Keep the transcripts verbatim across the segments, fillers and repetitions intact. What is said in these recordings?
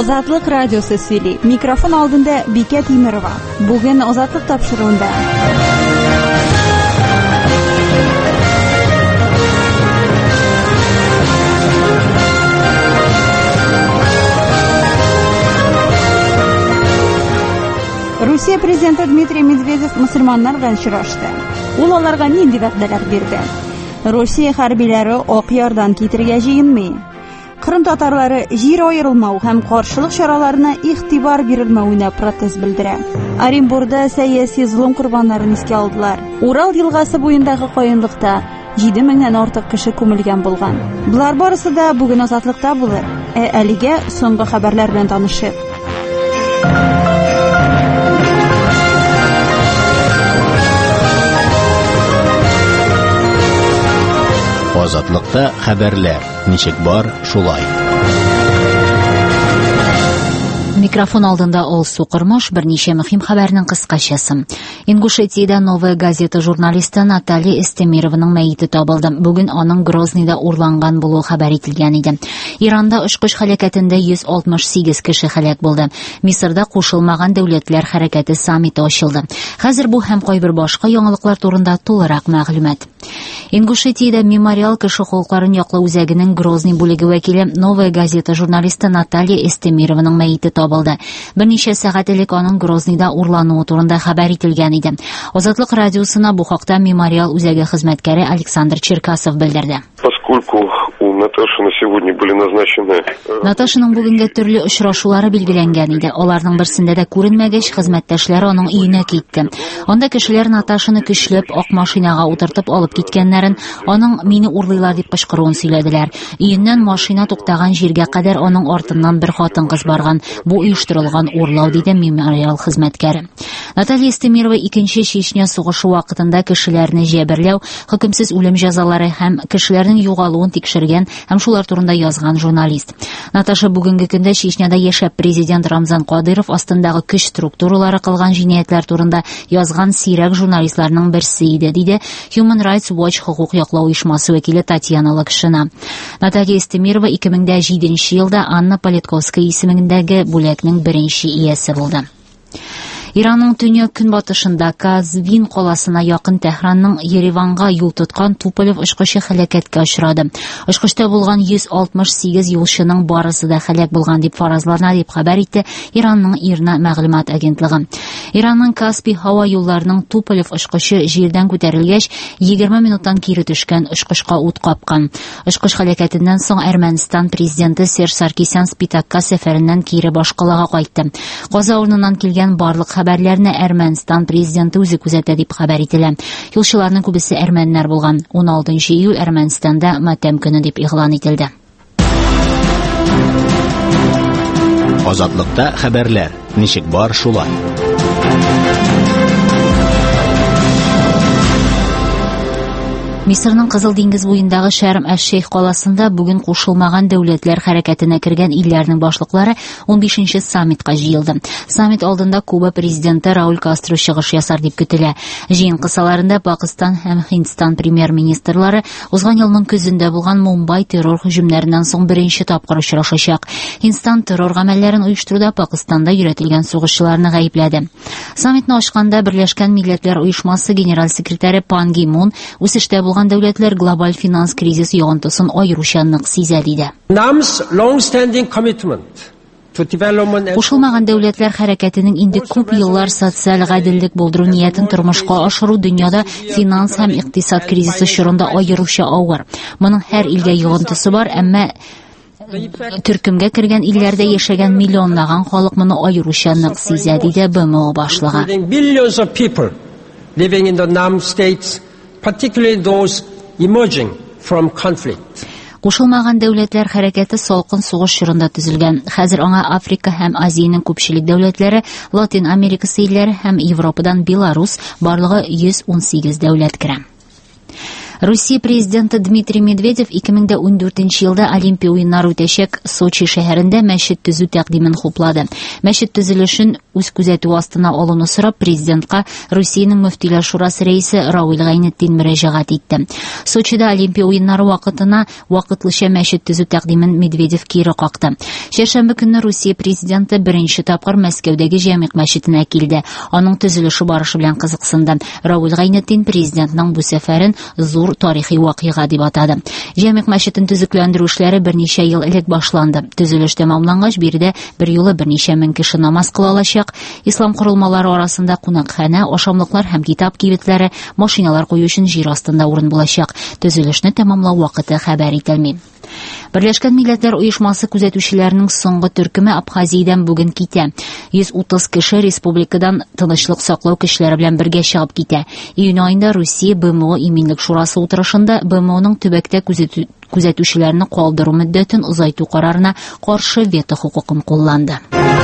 Ozatlık Radyosu söyledi. Mikrofon aldığında Biket İmirova. Bugün Ozatlık topşırığında. Rusya prezidenti Dmitriy Medvedev Müslümanlar bilan uchrashdi. U ularga nindi va'dalar berdi? Rossiya harbiylari oq yordan ketirgajiymi? Qrim tatarlari yer ayrilmau ham qarshilik choralarini e'tibor berilmauina protest bildirdi. Orenburgda siyosiy zulm qurbonlarini esga oldilar. Ural yilg'asi bo'yidagi qo'yinliqda yetti mingdan ortiq kishi ko'milgan bo'lgan. Bular borasida bugun ozodlikda bo'ldi. E aliga so'nggi xabarlar bilan tanishib. Ozodlikda xabarlar. Nechik bor shulay. Mikrofon oldinda Olsu Qurmosh bir necha muhim xabarning qisqachasi. Ingushetiyada Novaya gazeta jurnalisti Natalya Estemirovaning mayiti topildi. Bugun uning Grozniyda urlangan bo'lishi xabar etilgan edi. Ironda uchish halokatida yuz oltmish sakkiz kishi halok bo'ldi. Misrda qo'shilmagan davlatlar harakati sammiti ochildi. Hozir bu ham qo'y bir boshqa yangiliklar to'g'risida to'liq ma'lumot. Ingushetiyada Memorial kishi huquqlarini yoqlov o'zagining Grozniy bo'lagi vakili Novaya gazeta jurnalisti Natalya Estemirovaning mayiti topildi. Bir necha soat ilk uning Grozniyda urlanuvi to'g'risida xabar etilgan edi. Ozodlik radiosina bu haqda Memorial o'zagi xizmatkari Aleksandr Cherkasov bildirdi. Natashaning bugungi turli uchrashuvlari belgilangan edi. Ularning birsida da ko'rinmagach xizmatdoshlari uning uyina ketdi. Unda kishilar Natashani kishlab oq mashinaga o'tirtib olib ketganlarini, uning meni urlaylar deb qichqiruv so'yladilar. Uyindan mashina to'xtagan yerga qadar uning ortidan bir xotin qiz borgan. Bu uyushtirilgan o'rlov dedi Memorial xizmatkari. Natalya Estemirova ikkinchi Chechnya sug'ushi vaqtida kishilarni jabrlaw, hukmsiz o'lim jazolari ham kishilarning yo'qoluvini tekshirgan ham shular turida yozgan jurnalist. Natasha bugungi kunda Chechnyada yashab prezident Ramzan Qodirov ostindagi kuch strukturalari qilgan jinoyatlar turida yozgan siyrak jurnalistlarning birisi edi, dedi Human Rights Watch huquq yoqlov uyushmasi vakili Tatyana Lakshina. Natalya Estemirova ikki ming yettinchi yilda Anna Politkovskaya ismidagi bo'lakning birinchi egasi bo'ldi. Iranning dunyo kunbotishida Kazvin qolasina yaqin Tehranning Yerevanga yo'l tutgan Tupolev uchqishi halokatga uchradi. Uchqishda bo'lgan yuz oltmish sakkiz yo'lchining borasida halok bo'lgan deb farazlanadi deb xabar etdi Iranning Irna ma'lumot agentligi. Iranning Kaspiy havo yo'llarining Tupolev uchqishi yerdan ko'tarilgach yigirma minutdan keri tushgan uchqishga o't qopgan. Uchqish halokatidan so'ng Armaniston prezidenti Serj Sarkisyan Spitakka safaridan keri boshqalaga qaytdi. Qazo o'rnidan kelgan barliq xabarlarni Armaniston prezidenti o'zi kuzatdi deb xabar etilgan. Yo'lchilarning ko'pisi armanlar bo'lgan. o'n oltinchi iyul Armanistonda motam kuni deb e'lon etildi. Ozodlikda xabarlar. Nechik bor shulay. Misrning Qizil dengiz bo'yidagi Sharm ash-Shayx qolasida bugun qo'shilmagan davlatlar harakatiga kirgan illarning boshliqlari o'n beshinchi sammitga jiyildi. Sammit oldinda Kuba prezidenti Raul Castro chiqish yasar deb kutiladi. Jiyin qisalarida Pokiston ham Hindiston premyer ministrlari o'zgan yilning kuzida bo'lgan Mumbai terror hujumlaridan so'ng birinchi topqir uchrashacak. Hindiston terror amallarini uyushtiruvda Pokistonda yuritilgan so'g'ishchilarni g'aybladi. Sammitni ochganda Birlashgan Millatlar Uyushmasi general sekretari Pan Gi Mun o'sishda bo'lgan davlatlar global finans krizisi yog'intisin ayiruvchanlik sezadi. Qo'shilmagan davlatlar harakatining endi ko'p yillar sotsial adillik bo'ldiruv niyatini turmushga oshiruv dunyoda finans ham iqtisod krizisi shurunda ayiruvchi og'ir. Buning har ilga yog'intisi bor, ammo turkumga kirgan illarda yashagan millionlagan xalq buni ayiruvchanlik sezadi dedi B M O boshlig'i. Particularly those emerging from conflict. Qo'shilmagan davlatlar harakati so'lqin sug'ish shurunda tuzilgan. Hozir unga Afrika ham Aziyaning ko'pchilik davlatlari, Latin Amerika ellari ham Yevropadan Belarus borlig'i yuz o'n sakkiz davlat kiran. Русия президенты Дмитрий Медведев ике мең дә ундүртенче елда Олимпия уеннары үтәчәк Сочи шәһәрендә мәчет төзү тәкъдимен хуплады. Мәчет төзелешен үз күзәтү астына алуны сорап президентка Русиянең мөфтиләр шурасы рәисе Рауил Гайнетдин мөрәҗәгать итте. Сочида Олимпия уеннары вакытына вакытлыча мәчет төзү тәкъдимен Медведев кире какты. Шәршәмбе көнне Русия президенты беренче тапкыр Мәскәүдәге Җәмигъ мәчетенә килде. Аның төзелеше барышы белән кызыксынды. Рауил Гайнетдин президентның бу сәфәрен зур тарихи вакыйга дип атады. Җәмигъ мәчетен төзекләндерү эшләре берничә ел элек башланды. Төзелеш тәмамлангач, биредә бер юлы берничә мең кеше намаз кыла алачак. Ислам корылмалары арасында кунакханә, ашамлыклар һәм китап кибетләре, машиналар кую өчен җир астында урын булачак. Төзелешне тәмамлау вакыты хәбәр ителми. Берләшкән Милләтләр Оешмасы күзәтүчеләренең соңгы төркеме Абхазиядән бүген китә. йөз утыз кеше республикадан тынычлык саклау кешеләре белән бергә чыгып китә. Июнь аенда Русия БМО Иминлек шурасы утырышында БМОның төбәктә күзәтү күзәтүчеләрне калдыру мөддәтен озайту карарына каршы вето хукукын кулланды.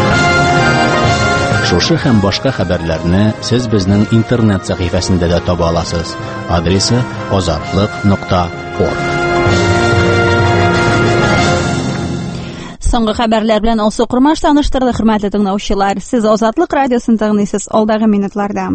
Шушы һәм башка хәбәрләрне сез безнең интернет сәхифәсендә дә таба аласыз. Адресы азатлык нокта орг. Соңгы хәбәрләр белән Алсу Курмаш таныштырды, хөрмәтле тыңлаучылар. Сез Азатлык радиосын тыңлыйсыз алдагы минутларда.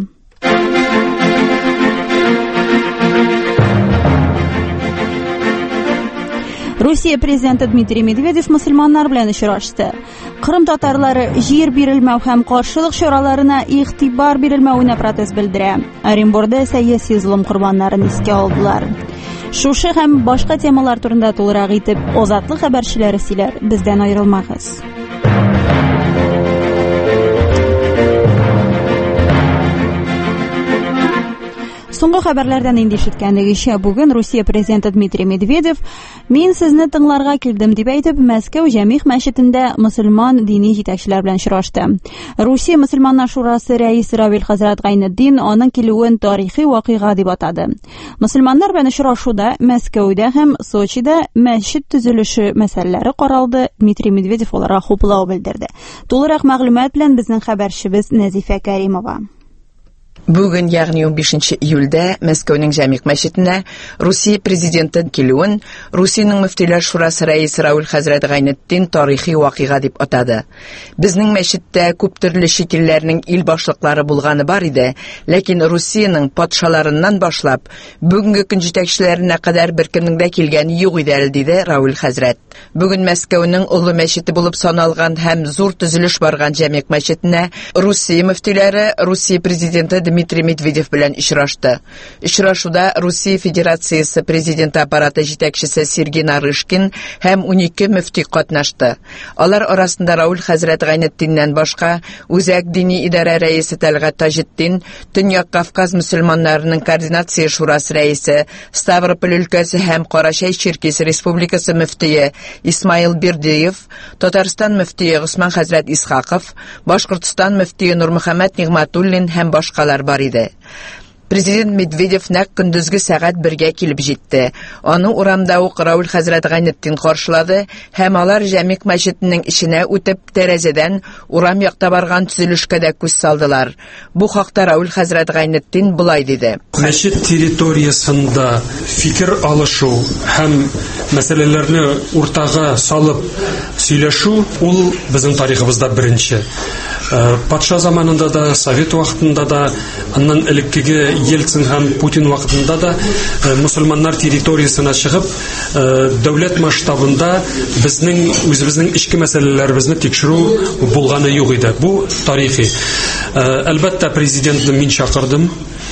Русия президенты Дмитрий Медведев мусульманнар белән очрашты. Кырым татарлары җир бирелмәү һәм каршылык чараларына игътибар бирелмәвенә протест белдерә. Оренбургда сәяси зулым курбаннарын искә алдылар. Шушы һәм башка темалар турында тулырак итеп Азатлык хәбәрчеләре сөйләр. Бездән аерылмагыз. Соңгы хәбәрләрдән инде ишеткәнегезчә, бүген Русия президенты Дмитрий Медведев "Мин сезне тыңларга килдем" дип әйтеп, Мәскәү Җәмигъ мәчетендә мөселман дини җитәкчеләр белән очрашты. Русия мөселманнар шурасы рәисе Рауил хәзрәт Гайнетдин аның килүен тарихи вакыйга дип атады. Мөселманнар белән очрашуда Мәскәүдә һәм Сочида мәчет төзелеше мәсьәләләре каралды. Дмитрий Медведев аларга хуплау белдерде. Тулырак мәгълүмат белән безнең хәбәрчебез Нәзифә Кәримова. Бүген, ягъни унбишенче июльдә Мәскәүнең Җәмигъ мәчетенә Русия президенты килүен Русиянең мөфтиләр шурасы рәисе Рауил хәзрәт Гайнетдин тарихи вакыйга дип атады. Безнең мәчеттә күп төрле шикелләрнең ил башлыклары булганы бар иде, ләкин Русиянең патшаларыннан башлап бүгенге көн җитәкчеләренә кадәр беркемнең дә килгәне юк иде әле, диде Рауил хәзрәт. Бүген Мәскәүнең улы мәчете булып саналган һәм зур төзелеш барган Җәмигъ мәчетенә Русия мөфтиләре Русия президенты Дмитрий Медведев белән очрашты. Очрашуда Русия Федерациясе президенты аппараты җитәкчесе Сергей Нарышкин һәм унике мөфти катнашты. Алар арасында Рауил хәзрәт Гайнетдиннән башка үзәк дини идарә рәисе Тәлгать Таҗетдин, Төньяк Кавказ мөселманнарының координация шурасы рәисе, Ставрополь өлкәсе һәм Карачай Черкес Республикасы мөфтие Исмаил Бердиев, Татарстан мөфтие Госман хәзрәт Исхаков, Башкортстан мөфтие Нурмөхәммәд Нигъмәтуллин һәм башкалар бар иде. Президент Медведев нәкъ көндезге сәгать бергә килеп җитте. Аны урамда ук Рауил хәзрәт Гайнетдин каршылады һәм алар Җәмигъ мәчетенең ишенә үтеп тәрәзәдән урам якта барган төзелешкә дә күз салдылар. Бу хакта Рауил хәзрәт Гайнетдин булай диде. Мәчет территориясында фикер алышу һәм мәсьәләләрне уртага салып сөйләшү ул безнең тарихыбызда беренче. Патша заманында да, Совет вакытында да, аннан элеккеге Ельцин һәм Путин вакытында да мусульманнар территориясына чыгып, дәүләт масштабында безнең үзебезнең ички мәсьәләләребезне тикшерү булганы юк иде. Бу тарихи. Әлбәттә, президентны мин чакырдым.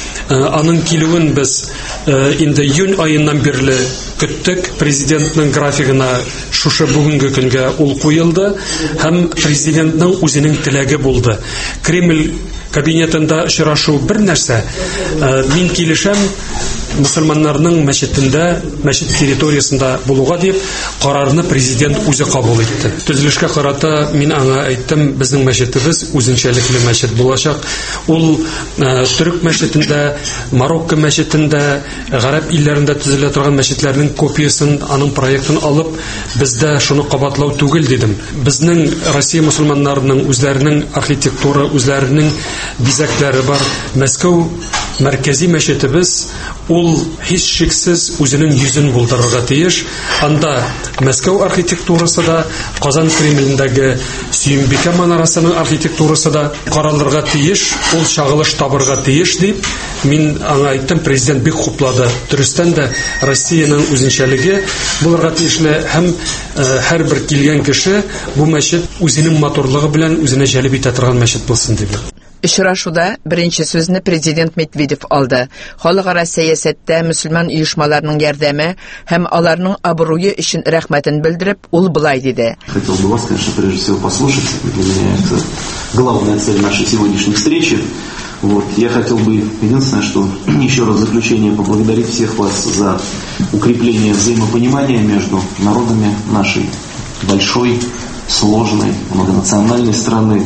Аның килүен без инде июнь аеннан бирле көттек. Президентның графигына шушы бүгенге көнгә ул куелды һәм президентның үзенең теләге булды. Кремль кабинетында очрашу бер нәрсә. Мин килешәм мусульманнарның мәчетендә, мәчет территориясында булуга дип карарны президент үзе кабул итте. Төзелешкә карата мин аңа әйттем, безнең мәчетебез үзенчәлекле мәчет булачак. Ул төрек мәчетендә, Марокко мәчетендә, гарәп илләрендә төзелә торган мәчетләрнең копиясын, аның проектын алып, бездә шуны кабатлау түгел дидем. Безнең Россия мусульманнарының үзләренең архитектура, үзләренең бизәкләре бар. Мәскәү мәркәзи мәчетебез ул һичшиксез үзенең йөзен булдырырга тиеш. Анда Мәскәү архитектурасы да, Казан Кремлендәге Сөембикә манарасының архитектурасы да каралырга тиеш, ул чагылыш табырга тиеш дип, мин аңа әйттем, президент бик хуплады. Дөрестән дә Россиянең үзенчәлеге булырга тиешле һәм һәрбер килгән кеше бу мәчет үзенең моторлыгы белән үзенә җәлеп итә торган мәчет булсын дип. Очрашуда беренче сүзне президент Медведев алды. Халыкара сәясәттә мөселман оешмаларының ярдәме һәм аларның абруе өчен рәхмәтен белдереп, ул булай диде. Хотел бы вас, конечно, прежде всего послушать. Для меня это главная цель нашей сегодняшней встречи. Вот. Я хотел бы, единственное, что еще раз в заключение поблагодарить всех вас за укрепление взаимопонимания между народами нашей большой, сложной, многонациональной страны,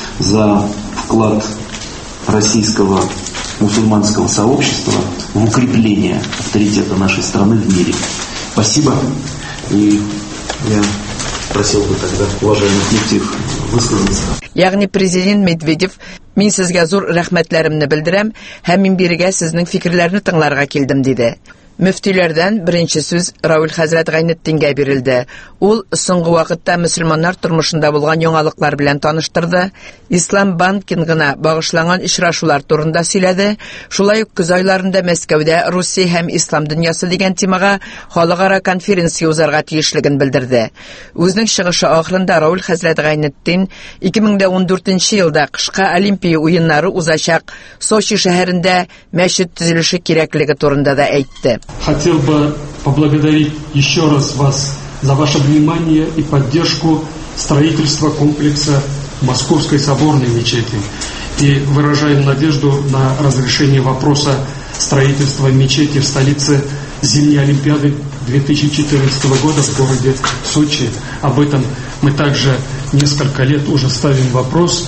за вклад российского мусульманского сообщества в укрепление авторитета нашей страны в мире. Спасибо. И я просил бы тогда уважаемых муфтиев высказаться. Ягъни президент Медведев, мин сезгә зур рәхмәтләремне белдерәм һәм мин бирегә сезнең фикерләрне тыңларга килдем диде. Мөфтиләрдән беренче сүз Рауль хәзрәт Гайнетдингә бирелде. Ул соңгы вакытта мөселманнар тормышында булган яңалыклар белән таныштырды. Ислам банкингына багышланган очрашулар турында сөйләде. Шулай ук көз айларында Мәскәүдә Русия һәм ислам дөньясы дигән темага халыкара конференция узарга тиешлеген белдерде. Үзенең чыгышы ахырында Рауль хәзрәт Гайнетдин ике мең ундүртенче елда кышкы Олимпия уеннары узачак Сочи шәһәрендә мәчет төзелеше кирәклеге турында да әйтте. Хотел бы поблагодарить еще раз вас за ваше внимание и поддержку строительства комплекса Московской соборной мечети. И выражаем надежду на разрешение вопроса строительства мечети в столице Зимней Олимпиады две тысячи четырнадцатого года в городе Сочи. Об этом мы также несколько лет уже ставим вопрос.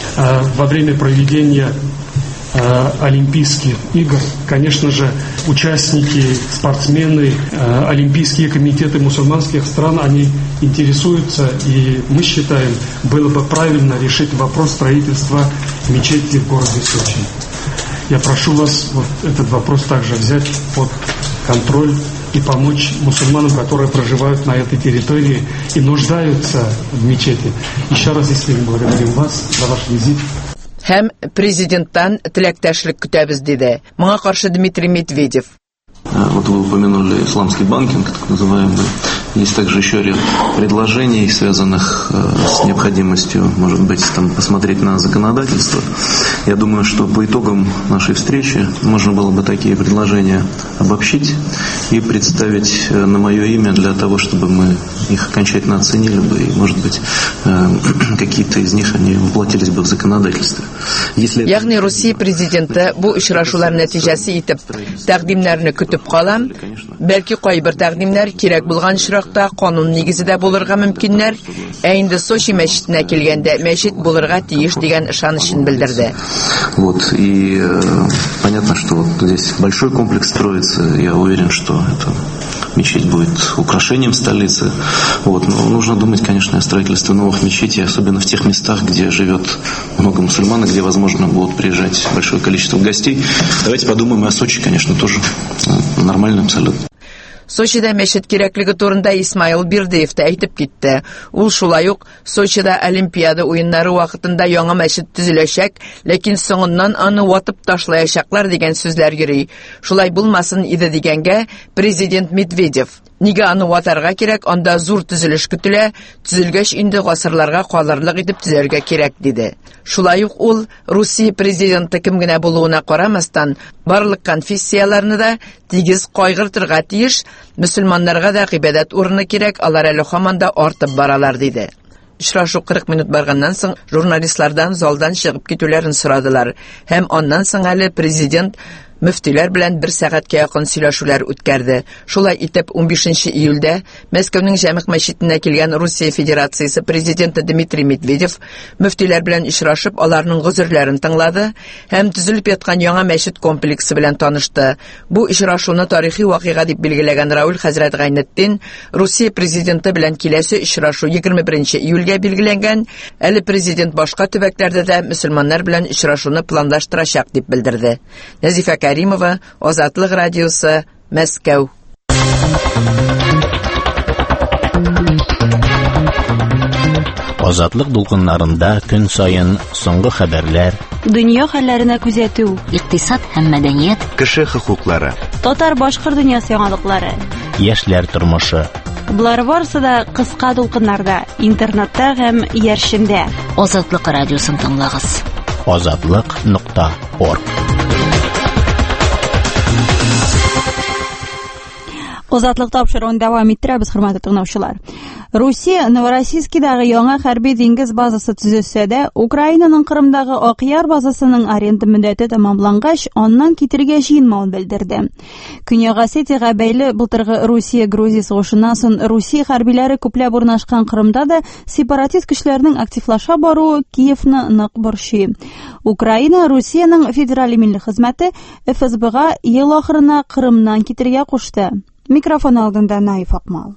Во время проведения Олимпийских игр, конечно же, участники, спортсмены, олимпийские комитеты мусульманских стран, они интересуются, и мы считаем, было бы правильно решить вопрос строительства мечети в городе Сочи. Я прошу вас вот этот вопрос также взять под контроль и помочь мусульманам, которые проживают на этой территории и нуждаются в мечети. Еще раз искренне благодарим вас за ваш визит. Һәм президенттан теләктәшлек көтәбез диде. Моңа каршы Дмитрий Медведев. Вот вы упомянули исламский банкинг, так называемый. Есть также еще ряд предложений, связанных с необходимостью, может быть, там, посмотреть на законодательство. Я думаю, что по итогам нашей встречи можно было бы такие предложения обобщить и представить на мое имя для того, чтобы мы их окончательно оценили бы, и, может быть, какие-то из них они воплотились бы в законодательстве. Если... Ягъни Русия президенты бу очрашулар нәтиҗәсе итеп тәкъдимнәрне көтеп калам. Бәлки кайбер тәкъдимнәр кирәк булган очракта канун нигезендә булырга мөмкиннәр, ә инде Сочи мәчетенә килгәндә мәчет булырга тиеш дигән ышанычын белдерде. Вот, и э, понятно, что вот здесь большой комплекс строится, я уверен, что это мечеть будет украшением столицы. Вот, но нужно думать, конечно, о строительстве новых мечетей, особенно в тех местах, где живет много мусульман, и где, возможно, будут приезжать большое количество гостей. Давайте подумаем и о Сочи, конечно, тоже нормально абсолютно. Сочида мәчет кирәклеге турында Исмаил Бирдеев та әйтеп китте. Ул шулай ук Сочида Олимпиада уеннары вакытында яңа мәчет төзеләчәк, ләкин соңыннан аны ватып ташлаячаклар дигән сүзләр йөри. Шулай булмасын иде дигәнгә президент Медведев: "Нигә аны ватарга кирәк? Анда зур төзелеш көтелә, төзелгәч инде гасырларга калырлык итеп төзәргә кирәк", диде. Шулай ук ул Русия президенты кем генә булуына карамастан, барлык конфессияларны да тигез кайгыртырга тиеш, мөселманнарга да гыйбадәт урыны кирәк, алар әле һаман да артып баралар, диде. Очрашу кырык минут барганнан соң журналистлардан залдан чыгып китүләрен сорадылар. Һәм аннан соң әле президент мөфтиләр белән бер сәгатькә якын сөйләшүләр үткәрде. Шулай итеп, ун бишенче июльдә Мәскәүнең Җәмигъ мәчетенә килгән Русия Федерациясе президенты Дмитрий Медведев мөфтиләр белән очрашып, аларның гозерләрен тыңлады һәм төзелеп яткан яңа мәчет комплексы белән танышты. Бу очрашуны тарихи вакыйга дип билгеләгән Рауль хәзрәт Гайнетдин Русия президенты белән киләсе очрашу егерме беренче июльгә билгеләнгән, әле президент башка төбәкләрдә дә мөселманнар белән очрашуны планлаштырачак дип белдерде. Нәзифә Кәримова, Азатлык радиосы, Мәскәү. Азатлык дулкыннарында көн сайын соңгы хәбәрләр, дөнья хәлләренә күзәтү, икътисад һәм мәдәният, кеше хокуклары, татар-башкорт дөньясы яңалыклары, яшьләр тормышы. Булар барысы да кыска дулкыннарда, интернетта һәм яршендә. Азатлык радиосын тыңлагыз. азатлык нокта орг. Азатлык тапшыруын дәвам иттерәбез, хөрмәтле тыңлаучылар. Русия Новороссийскидагы яңа хәрби диңгез базасы төзелсә дә, Украинаның Крымдагы Акъяр базасының аренда мөддәте тәмамлангач, аннан китергә җыенмавын белдерде. Көньяк Осетиягә бәйле былтыргы Русия-Грузия сугышыннан соң Русия хәрбиләре күпләп урнашкан Крымда да сепаратист көчләрнең активлаша баруы Киевны нык борчый. Украина Русиянең федераль милли хезмәте эф эс бэ-га ел ахырына Крымнан китергә кушты. Микрофон алдында Наиф Акмал.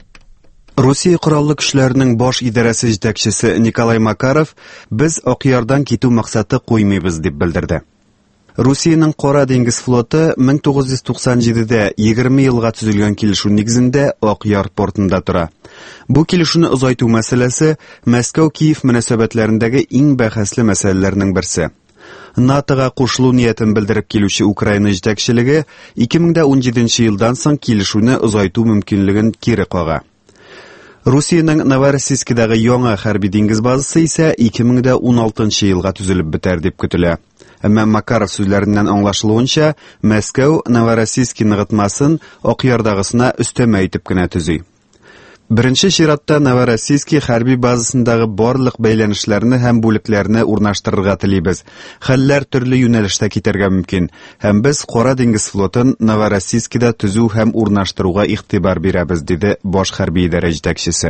Русия кораллы көчләренең баш идарәсе җитәкчесе Николай Макаров без Акъярдан китү максаты куймыйбыз дип белдерде. Русиянең Кара диңгез флоты мең тугыз йөз туксан җидедә егерме елга төзелгән килешү нигезендә Акъяр портында тора. Бу килешүне озайту мәсьәләсе Мәскәү-Киев мөнәсәбәтләрендәге иң бәхәсле мәсьәләләрнең берсе. НАТОга кушылу ниятен белдереп килүче Украина җитәкчелеге ике мең ун җиденче елдан соң килешүне озайту мөмкинлеген кире кага. Русиянең Новороссийскидагы яңа хәрби диңгез базасы исә ике мең ун алтынчы елга төзелеп бетәр дип көтелә. Әмма Макаров сүзләреннән аңлашылуынча, Мәскәү Новороссийский ныгытмасын Акъярдагысына өстәмә итеп кенә төзи. Беренче чиратта Новороссийский хәрби базасындагы барлык бәйләнешләрне һәм бүлекләрне урнаштырырга телибез. Хәлләр төрле юнәлештә китәргә мөмкин, һәм без Кара диңгез флотын Новороссийскида төзү һәм урнаштыруга игътибар бирәбез, диде баш хәрби идарә җитәкчесе.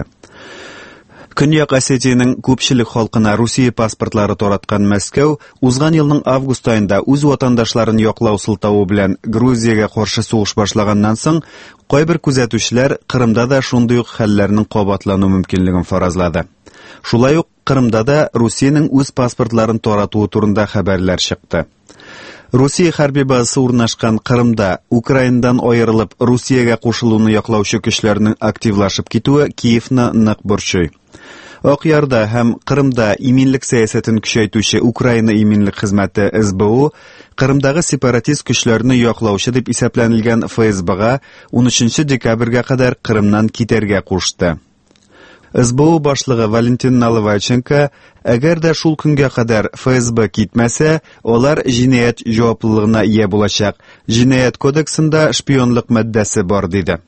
Көньяк Осетиянең күпчелек халкына Русия паспортлары тараткан Мәскәү узган елның август аенда үз ватандашларын яклау сылтавы белән Грузиягә каршы сугыш башлаганнан соң кайбер күзәтүчеләр Крымда да шундый ук хәлләрнең кабатлану мөмкинлеген фаразлады. Шулай ук Крымда да Русиянең үз паспортларын таратуы турында хәбәрләр чыкты. Русия хәрби базасы урнашкан Крымда Украинадан аерылып Русиягә кушылуны яклаучы көчләрнең активлашып китүе Киевны нык борчый. Акъярда һәм Крымда иминлек сәясәтен көчәйтүче Украина иминлек хезмәте эс бэ у Крымдагы сепаратист көчләрне яклаучы дип исәпләнелгән эф эс бэ-га ун өченче декабрьгә кадәр Крымнан китәргә кушты. эс бэ у башлыгы Валентин Наливайченко, әгәр дә шул көнгә кадәр эф эс бэ китмәсә, алар җинаять җаваплылыгына ия булачак. Җинаять кодексында шпионлык маддәсе бар, диде.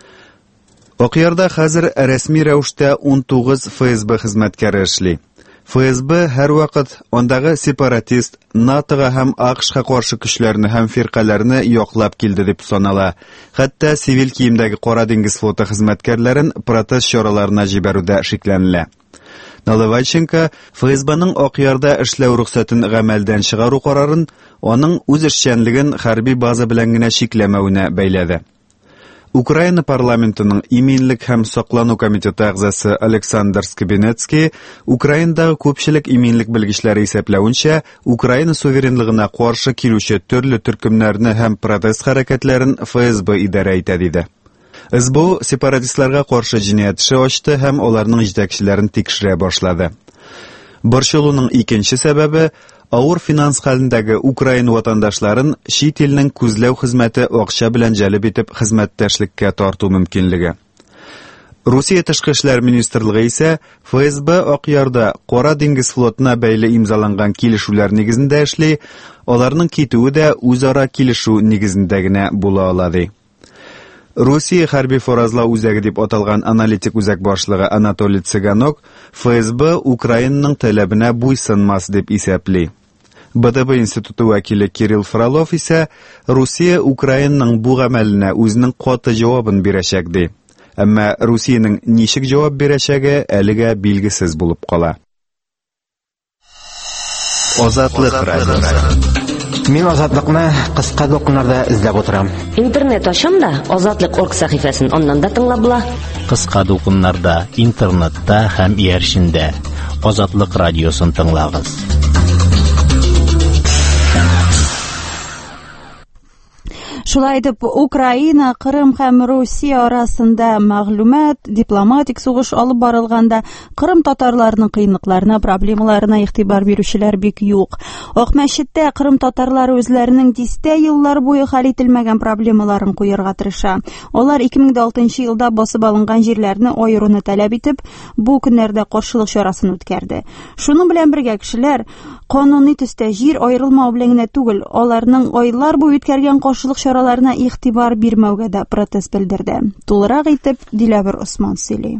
Акъярда хәзер рәсми рәвештә ун тугыз эф эс бэ хезмәткәре эшли. эф эс бэ һәрвакыт андагы сепаратист, НАТОга һәм АКШка каршы көчләрне һәм фиркаларны яклап килде дип санала. Хәтта цивил киемдәге Кара диңгез флоты хезмәткәрләрен протест чараларына җибәрүдә шикләнелә. Наливайченко эф эс бэ-ның Акъярда эшләү рөхсәтен гамәлдән чыгару карарын аның үз эшчәнлеген хәрби база белән генә чикләмәвенә бәйләде. Украина парламентының иминлек һәм саклану комитеты әгъзасы Александр Скибинецкий Украинадагы күпчелек иминлек белгечләре исәпләвенчә, Украина суверенлыгына каршы килүче төрле төркемнәрне һәм протест хәрәкәтләрен эф эс бэ идарә итә, диде. эс бэ у сепаратистларга каршы җинаять эше ачты һәм аларның җитәкчеләрен тикшерә башлады. Борчылуның икенче сәбәбе авыр финанс хәлендәге Украина ватандашларын чит илнең күзләү хезмәте акча белән җәлеп итеп хезмәттәшлеккә тарту мөмкинлеге. Русия тышкы эшләр министрлыгы исә эф эс бэ Акъярда Кара диңгез флотына бәйле имзаланган килешүләр нигезендә эшли, аларның китүе дә үзара килешү нигезендә генә була ала, ди. Русия хәрби форазлау үзәге дип аталган аналитик үзәк башлыгы Анатолий Цыганок эф эс бэ Украинаның таләбенә буйсынмас дип исәпли. Б Д Б институты вәкиле Кирилл Фролов исә Русия Украинаның бу гамәленә үзенең каты җавабын бирәчәк ди. Әмма Русиянең ничек җавап бирәчәге әлегә билгесез булып кала. Азатлык радиосы. Мин азатлыкны кыска докумнарда эзләп утырам. Интернет ачам да Азатлык орг сәхифәсен аннан да тыңлап була. Кыска докумнарда, интернетта һәм ияршендә Азатлык радиосын тыңлагыз. Шулай итеп, Украина, Кырым һәм Русия арасында мәгълүмат, дипломатик сугыш алып барылганда Кырым татарларының кыенлыкларына, проблемаларына игътибар бирүчеләр бик юк. Ак мәчеттә Кырым татарлары үзләренең дистә еллар буе хәл ителмәгән проблемаларын куярга тырыша. Алар ике мең алтынчы елда басып алынган җирләрне аеруны таләп итеп, бу көннәрдә каршылык чарасын үткәрде. Шуның белән бергә кешеләр кануни төстә җир аерылмау белән генә түгел, аларның айлар буе үткәргән каршылык чараларына игътибар бирмәүгә дә протест белдерде. Тулырак итеп Диләбер Усман сөйли.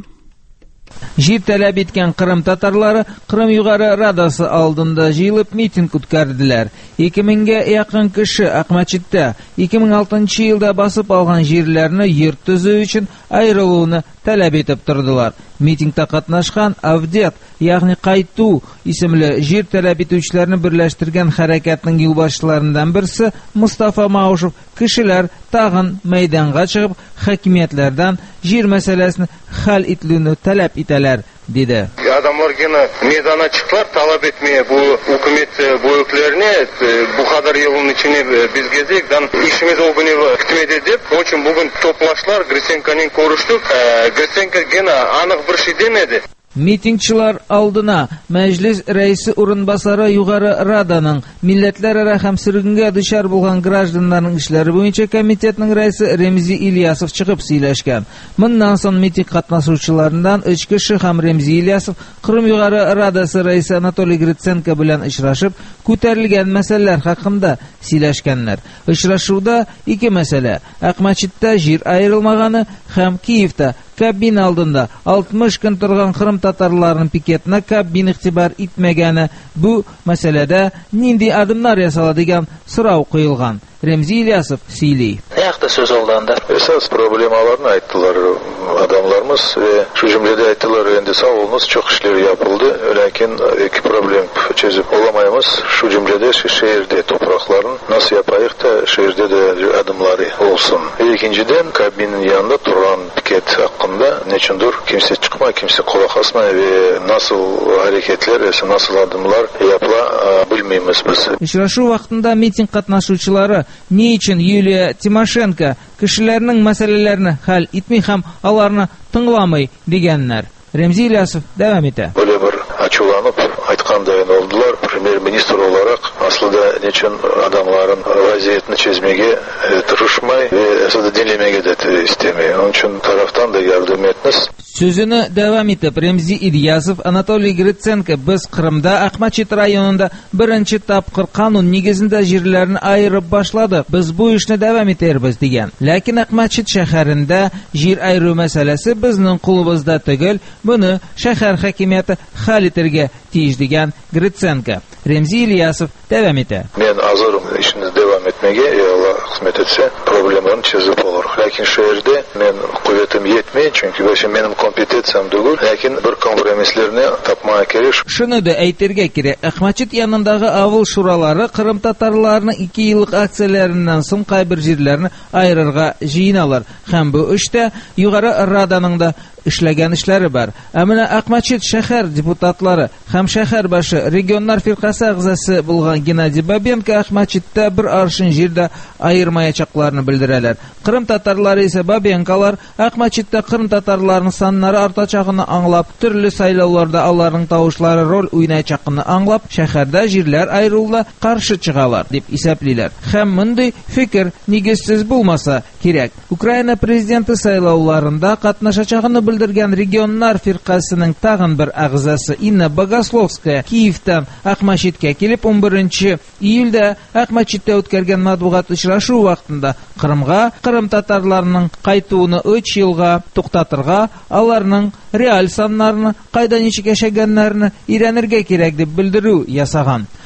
Җир таләп иткән Кырым татарлары Кырым югары радасы алдында җыелып митинг үткәрделәр. ике меңгә якын кеше Акмачиттә ике мең алтынчы елда басып алган җирләрне йорт төзү өчен аерылуны таләп итеп тордылар. Митингта катнашкан Авдет, ягъни Кайту исемле җир таләп итүчеләрне берләштергән хәрәкәтнең юлбашчыларыннан берсе Мустафа Маушев кешеләр тагын мәйданга чыгып хакимиятләрдән җир мәсьәләсен хәл ителүне таләп итәләр диде. Adamlar gene meydana çıktılar, talep etmeye bu hükümet büyüklerine bu kadar yılın içine biz gezdik. İşimiz o günü hükümet edip, onun için bugün toplaştılar, Grisenka'nın konuştuk. Grisenka gene anık bir şey demedi. Митингчылар алдына мәҗлес рәисе урынбасары Югары Раданың милләтләрара һәм сөргенгә дучар булган гражданнарның эшләре буенча комитетның рәисе Ремзи Ильясов чыгып сөйләшкән. Моннан соң митинг катнашучыларыннан өч кеше һәм Ремзи Ильясов Кырым Югары Радасы рәисе Анатолий Гриценко белән очрашып, күтәрелгән мәсьәләләр хакында сөйләшкәннәр. Очрашуда ике мәсьәлә: Акмачиттә җир аерылмаганы һәм Киевта Кабин алдында алтмыш көн торган Кырым татарларының пикетына Кабин игътибар итмәгәне, бу мәсьәләдә нинди адымнар ясала дигән сорау куелган. Ремзи Ильясов сөйли. Ayakta söz olduğunda esas problemalarını ayttılar adamlarımız ve şu cümlede ayttılar, endi sağ olunuz, çok işler yapıldı. Lakin iki problem çözüp olamayımız şu cümlede şehirde toprakların nasıl yapayık da şehirde de adımları olsun. Ve ikinciden kabinin yanında duran piket hakkında neçindir kimse çıkma, kimse kulak asma ve nasıl hareketler, nasıl adımlar yapıla bilmeyimiz biz. Очрашу вакытында митинг катнашучылары ни өчен Юлия Тимошенко кешеләрнең мәсьәләләрне хәл итми һәм аларны тыңламый дигәннәр. Ремзи Ильясов дәвам итә. Böyle bir açılanıp aytkandayn oldular. Premier-ministr olarak aslında neçin adamların vaziyetini çözmeye tırışmay ve aslında dinlemeye de istemiyor. Onun için taraftan da yardım etiniz. Sözünü devam etip Ремзи Ильясов Анатолий Гриценко biz Кырымда Акмачит районында birinchi тапкыр канун нигезендә җирләрне айырып башлады. Без бу эшне дәвам итәрбез дигән. Ләкин Акмачит шәһәрендә җир айыру мәсьәләсе безнең кулыбызда түгел, буны шәһәр хакимияте хәл итәргә тиеш дигән Гриценко. Ремзи Ильясов devam итә. Мен hazırım işiniz devam etmeye, Allah kısmet etse problemlerini çözüp olur. Lakin şehirde men kuvvetim yetmiyor çünkü başım benim kompetensiyam değil. Lakin bir kompromislerini tapmaya gerek. Шуны да әйтергә кирәк. Акмачит янындагы авыл шуралары Кырым татарларының ике еллык акцияләреннән соң кайбер җирләрне айырырга җыеналар. Һәм бу эштә Югары Раданың да эшләгән эшләре бар. Ә менә Акмачит шәһәр депутатлары һәм шәһәр башы регионнар фиркасы әгъзасы булган Геннадий Бабенко Акмачиттә бер аршын җирдә айырмаячакларны белдерәләр. Кырым татарлары исә Бабенкалар Акмачиттә Кырым татарларының саннары артачагын аңлап, төрле сайлауларда аларның тавышлары роль уйнаячагын аңлап, шәһәрдә җирләр айырылуына каршы чыгалар дип исәплиләр. Һәм мондый фикер нигезсез булмаса кирәк. Украина президенты сайлауларында катнашачагын белдергән регионнар фиркасының тагын бер әгъзасы Инна Богословская Киевтан Акмачиткә килеп он беренче июльдә Акмачиттә үткәргән матбугат очрашу вакытында Кырымга Кырым татарларының кайтуыны өч елга туктатырга, аларның реаль саннарны, кайда ничек яшәгәннәрне өйрәнергә кирәк дип белдерү ясаган.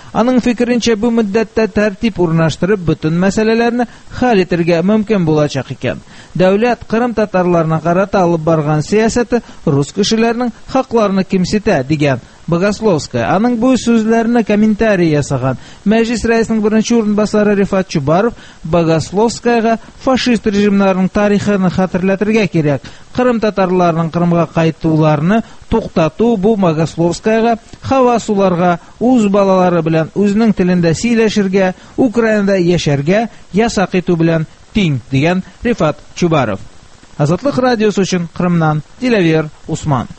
Аның фикеренчә, бу мөддәттә тәртип урнаштырып, бөтен мәсьәләләрне хәл итәргә мөмкин булачак икән. Дәүләт Кырым татарларына карата алып барган сиясәте рус кешеләренең хакларны кимсетә, дигән Богословская. Аның бу сүзләренә комментарий ясаган Мәҗлес рәисенең беренче урынбасары Рифат Чубаров Богословскаяга фашист режимнарының тарихын хәтерләтергә кирәк. Кырым татарларының Кырымга кайтуларны туктату бу Богословскаяга хавасуларга, үз балалары белән үзенең телендә сөйләшергә, Украинада яшәргә ясак итү белән тиң, дигән Рифат Чубаров. Азатлык радиосы өчен Кырымнан Дилавер Усман.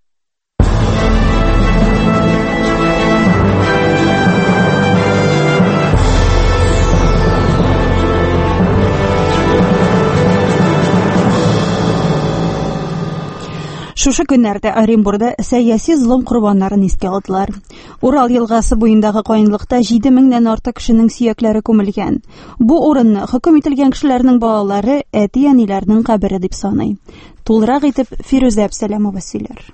Шушы көннәрдә Оренбурда сәяси зулым корбаннарын искә алдылар. Урал елгасы буендагы каенлыкта җиде меңнән артык кешенең сөякләре күмелгән. Бу урынны хөкем ителгән кешеләрнең балалары әти-әниләрнең кабере дип саный. Тулырак итеп Фирүзә Әбсәләмова сөйләр.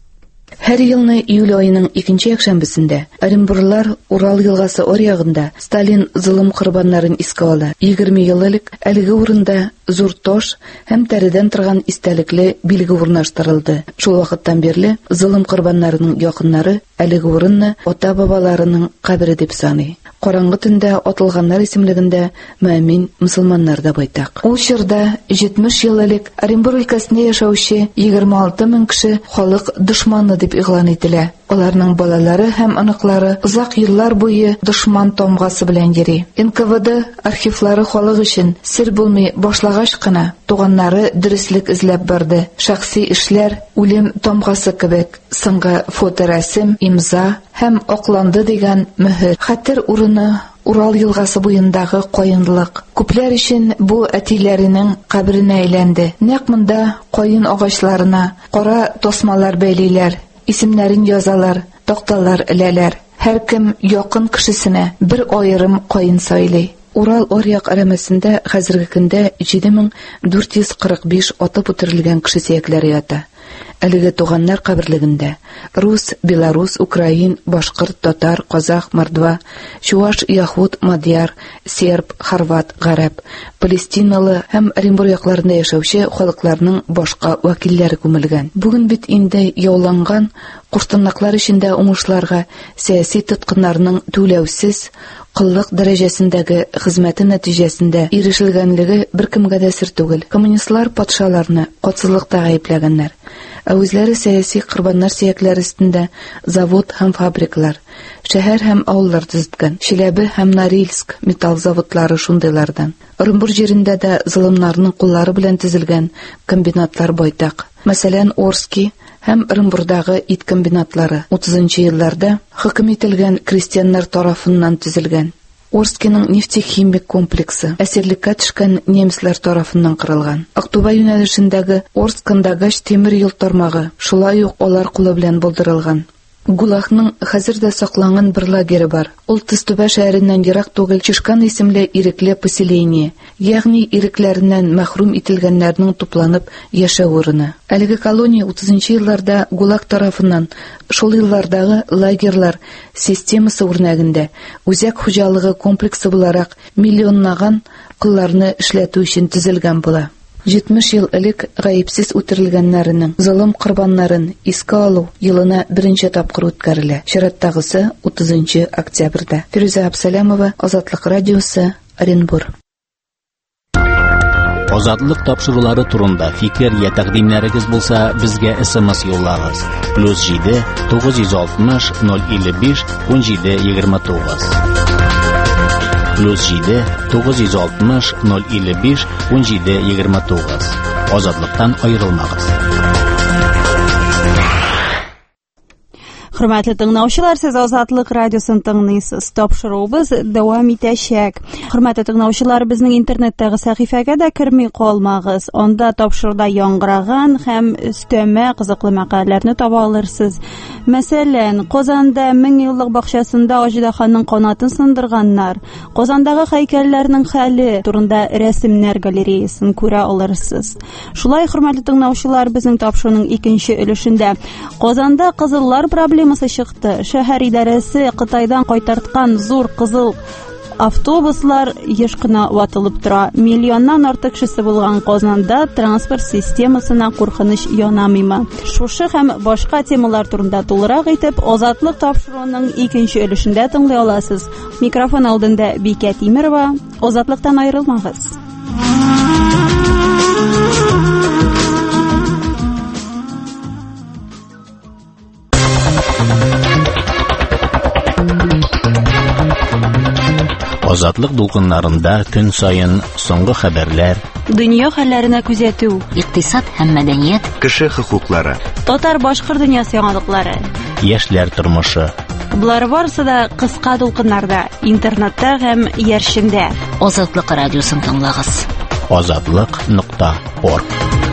Һәр елны июль аеның икенче якшәмбесендә Оренбурлар Урал елгасы аръягында Сталин зулым корбаннарын искә ала. егерме ел элек әлеге урында зур таш һәм тәрәдән торган истәлекле билге урнаштырылды. Шул вакыттан бирле зулым корбаннарының якыннары әлеге урынны ата-бабаларының кабере дип саный. Караңгы төндә атылганнар исемлегендә мөэмин мөселманнар да байтак. Ул чорда җитмеш ел элек Оренбур өлкәсендә яшәүче егерме алты мең кеше халык дошманы дип игълан ителә. Аларның балалары һәм аныклары озак еллар буе дошман тамгасы белән йөри. эн ка вэ дэ архивлары халык өчен сер булмый башлагач кына туганнары дөрестлек эзләп барды. Шәхси эшләр үлем тамгасы кебек, соңгы фоторәсем, имза һәм акланды дигән мөһер. Хәтер урыны Урал елгасы буендагы каенлык. Күпләр өчен бу әтиләренең каберенә әйләнде. Нәкъ монда каен агачларына кара тасмалар бәйлиләр, исемнәрен язалар, такталар эләләр. Һәр кем якын кешесенә бер аерым каен сайлый. Урал аръяк әрәмәсендә хәзерге көндә җиде мең дүрт йөз кырык биш атып үтерелгән кеше сөякләре ята. Әлеге туганнар каберлегендә рус, белорус, украин, башкорт, татар, казах, мордва, чуваш, яһуд, мадьяр, серб, хорват, гарәп, палестиналы һәм Оренбур якларында яшәүче халыкларның башка вәкилләре күмелгән. Бүген бит инде яуланган куштанлыклар эчендә уңышларга сәяси тоткыннарның түләүсез кыллык дәрәҗәсендәге хезмәте нәтиҗәсендә ирешелгәнлеге беркемгә дә сер түгел. Коммунистлар патшаларны катсызлыкта гаепләгәннәр. Ә үзләре сәяси корбаннар сөякләре өстендә завод һәм фабрикалар, шәһәр һәм авыллар төзеткән. Чиләбе һәм Норильск металл заводлары шундыйлардан. Оренбур җирендә дә золымнарның куллары белән төзелгән комбинатлар байтак. Мәсәлән, Орски һәм Оренбурдагы ит комбинатлары утызынчы елларда хөкем ителгән крестьяннар тарафыннан төзелгән. Орскиның нефтехимик комплексы әсирлеккә төшкән немецлар тарафыннан кырылган. Актуба юнәлешендәге Орскындагы тимер юл тармагы шулай ук алар кулы белән булдырылган. Гулахның хәзер дә сакланган бер лагере бар. Ул Тыстүбә шәһәреннән ерак түгел Чишкан исемле ирекле поселение, ягъни ирекләреннән мәхрүм ителгәннәрнең тупланып яшәү урыны. Әлеге колония утызынчы елларда Гулаг тарафыннан шул еллардагы лагерьлар системасы үрнәгендә үзәк хуҗалыгы комплексы буларак миллионнаган кылларны эшләтү өчен төзелгән була. җитмеш ел элек гаепсез үтерелгәннәрнең золым корбаннарын искә алу елына беренче тапкыр үткәрелә. Чираттагысы утызынчы октябрьдә. Фирүзә Әбсәләмова, Азатлык радиосы, Оренбур. Азатлык тапшырулары турында фикер я тәкъдимнәрегез булса, безгә эс-эм-эс юллагыз. плюс җиде тугыз йөз алтмыш ноль илле биш ун җиде егерме тугыз. плюс җиде тугыз йөз алтмыш ноль илле биш ун җиде егерме тугыз. Азатлыктан аерылмагыз. Хөрмәтле тыңлаучылар, сез Азатлык радиосын тыңлыйсыз. Тапшыруыбыз дәвам итәчәк. Хөрмәтле тыңлаучылар, безнең интернеттагы сәхифәгә дә керми калмагыз. Анда тапшыруда яңгыраган һәм өстәмә кызыклы мәкаләләрне таба алырсыз. Мәсәлән, Казанда мең еллык бакчасында Аждаханың канатын сындырганнар, Казандагы һәйкәлләрнең хәле турында рәсемнәр галереясын күрә алырсыз. Шулай, хөрмәтле тыңлаучылар, безнең тапшыруның икенче өлешендә Казанда кызыллар проблемасы системасы чыкты. Шәһәр идарәсе Кытайдан кайтарткан зур кызыл автобуслар еш кына ватылып тора. Миллионнан артык кешесе булган Казанда транспорт системасына куркыныч янамыймы? Шушы һәм башка темалар турында тулырак итеп, Азатлык тапшыруының икенче өлешендә тыңлый аласыз. Микрофон алдында Бикә Тимерова. Азатлыктан аерылмагыз. Азатлык дулкыннарында көн сайын соңгы хәбәрләр, дөнья хәлләренә күзәтү, икътисад һәм мәдәният, кеше хокуклары, татар-башкорт дөньясы яңалыклары, яшьләр тормышы. Булар барысы да кыска дулкыннарда, интернетта һәм яршендә. Азатлык радиосын тыңлагыз. азатлык нокта орг.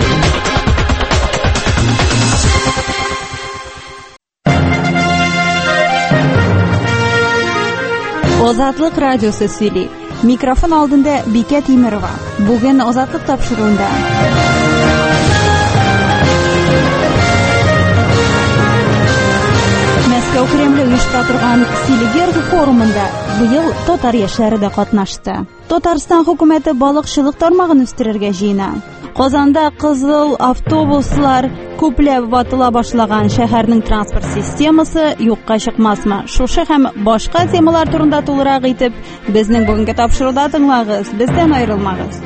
Азатлык радиосы сөйли. Микрофон алдында Бикә Тимерова. Бүген Азатлык тапшыруында Мәскәү Кремле оештыра торган Селигер форумында быел татар яшьләре дә катнашты. Татарстан хөкүмәте балыкчылык тармагын үстерергә җыена. Казанда кызыл автобуслар күпләп ватыла башлаган шәһәрнең транспорт системасы юкка чыкмасмы? Шушы һәм башка темалар турында тулырак итеп, безнең бүгенге тапшыруда тыңлагыз. Бездән аерылмагыз.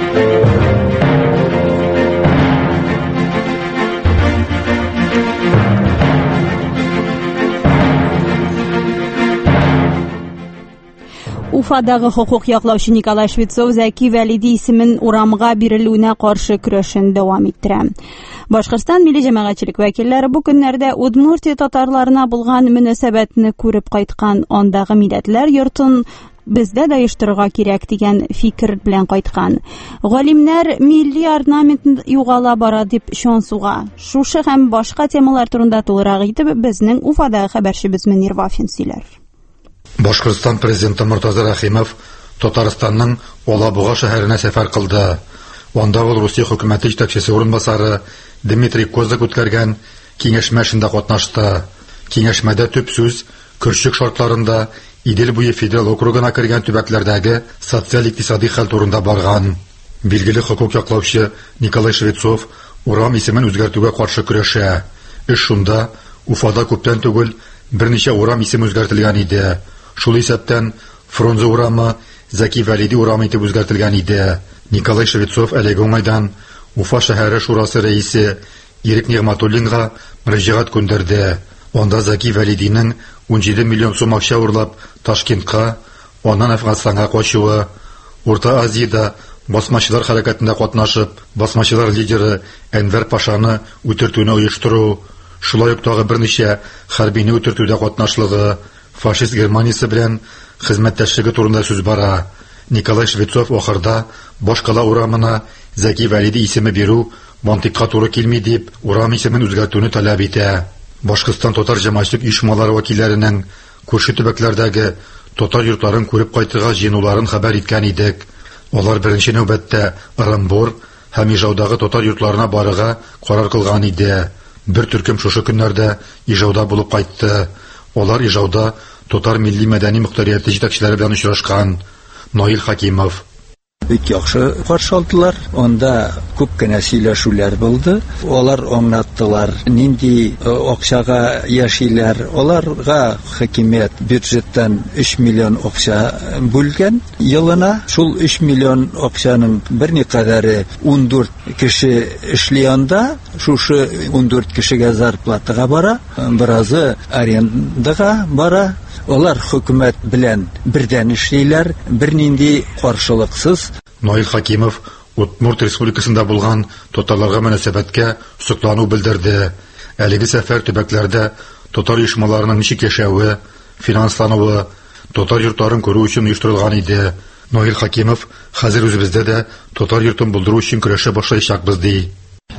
Уфадагы хукук яклаучы Николай Швецов Зәки Вәлиди исемен урамга бирелүенә каршы көрәшен дәвам иттерә. Башкортстан милли җәмәгатьчелек вәкилләре бу көннәрдә Удмуртия татарларына булган мөнәсәбәтне күреп кайткан, андагы милләтләр йортын бездә дә оештырырга кирәк дигән фикер белән кайткан. Галимнәр милли орнамент югала бара дип шансуга. Шушы һәм башка темалар турында тулырак итеп, безнең Уфадагы хәбәрчебез Мөнир Вафин сөйләр. Башкортстан президенты Муртаза Рахимов Татарстанның Алабуга шәһәренә сәфәр кылды. Анда ул Русия хөкүмәте җитәкчесе урынбасары Дмитрий Козак үткәргән киңәшмә эшендә катнашты. Киңәшмәдә төп сүз көрчек шартларында Идел буе федераль округына кергән төбәкләрдәге социаль-икътисади хәл турында барган. Билгеле хокук яклаучы Николай Швецов урам исемен үзгәртүгә каршы көрәшә. Эш шунда, Уфада күптән түгел берничә урам исем үзгәртелгән иде. Шул исәптән Фрунзе урамы Зәки Вәлиди урамы итеп үзгәртелгән иде. Николай Швецов әлеге уңайдан Уфа шәһәре шурасы рәисе Ирек Нигъматуллинга мөрәҗәгать күндерде. Анда Зәки Вәлидинең ун җиде миллион сум акча урлап Ташкентка, аннан Әфганстанга качуы, Урта Азиядә басмачылар хәрәкәтендә катнашып, басмачылар лидеры Әнвәр Пашаны үтертүне оештыру, шулай ук тагы берничә хәрбине үтертүдә катнашлыгы, фашист Германиясе белән хезмәттәшлеге турында сүз бара. Николай Швецов ахырда башкала урамына Зәки Вәлиди исеме бирү мантыйкка туры килми дип, урам исемен үзгәртүне таләп итә. Башкортстан татар җәмәгатьчелек оешмалары вәкилләренең күрше төбәкләрдәге татар йортларын күреп кайтырга җыенуларын хәбәр иткән идек. Алар беренче нәүбәттә Ырымбур һәм Ижаудагы татар йортларына барырга карар кылган иде. Бер төркем шушы көннәрдә Ижауда булып кайтты. Алар Ижауда татар милли мәдәни мөхтәрияте җитәкчеләре белән очрашкан. Наил Хакимов. Бик яхшы каршы алдылар. Анда күп кенә сөйләшүләр булды. Алар аңлаттылар, нинди акчага яшиләр. Аларга хакимият бюджеттан өч миллион акча бүлгән елына. Шул өч миллион акчаның берникадәре ун дүрт кеше эшли анда. Шушы ун дүрт кешегә зарплатага бара, биразы арендага бара. Алар хөкүмәт белән бердән эшлиләр, бернинди каршылыксыз. Наил Хакимов Удмурт республикасында булган татарларга мөнәсәбәткә соклану белдерде. Әлеге сәфәр төбәкләрдә татар оешмаларының ничек яшәүе, финанслануы, татар йортларын күрү өчен оештырылган иде. Наил Хакимов хәзер үзебездә дә татар йортын булдыру өчен көрәшә башлаячакбыз ди.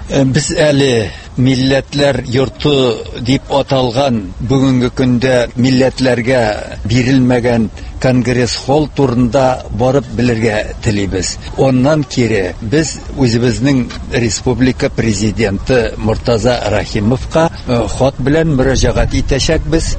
Без әле милләтләр йорты дип аталган бүгенге көндә милләтләргә бирелмәгән Конгресс холл турында барып белергә телибез. Оннан кире без үзебезнең республика президенты Муртаза Рахимовка хат белән мөрәҗәгать итәчәкбез.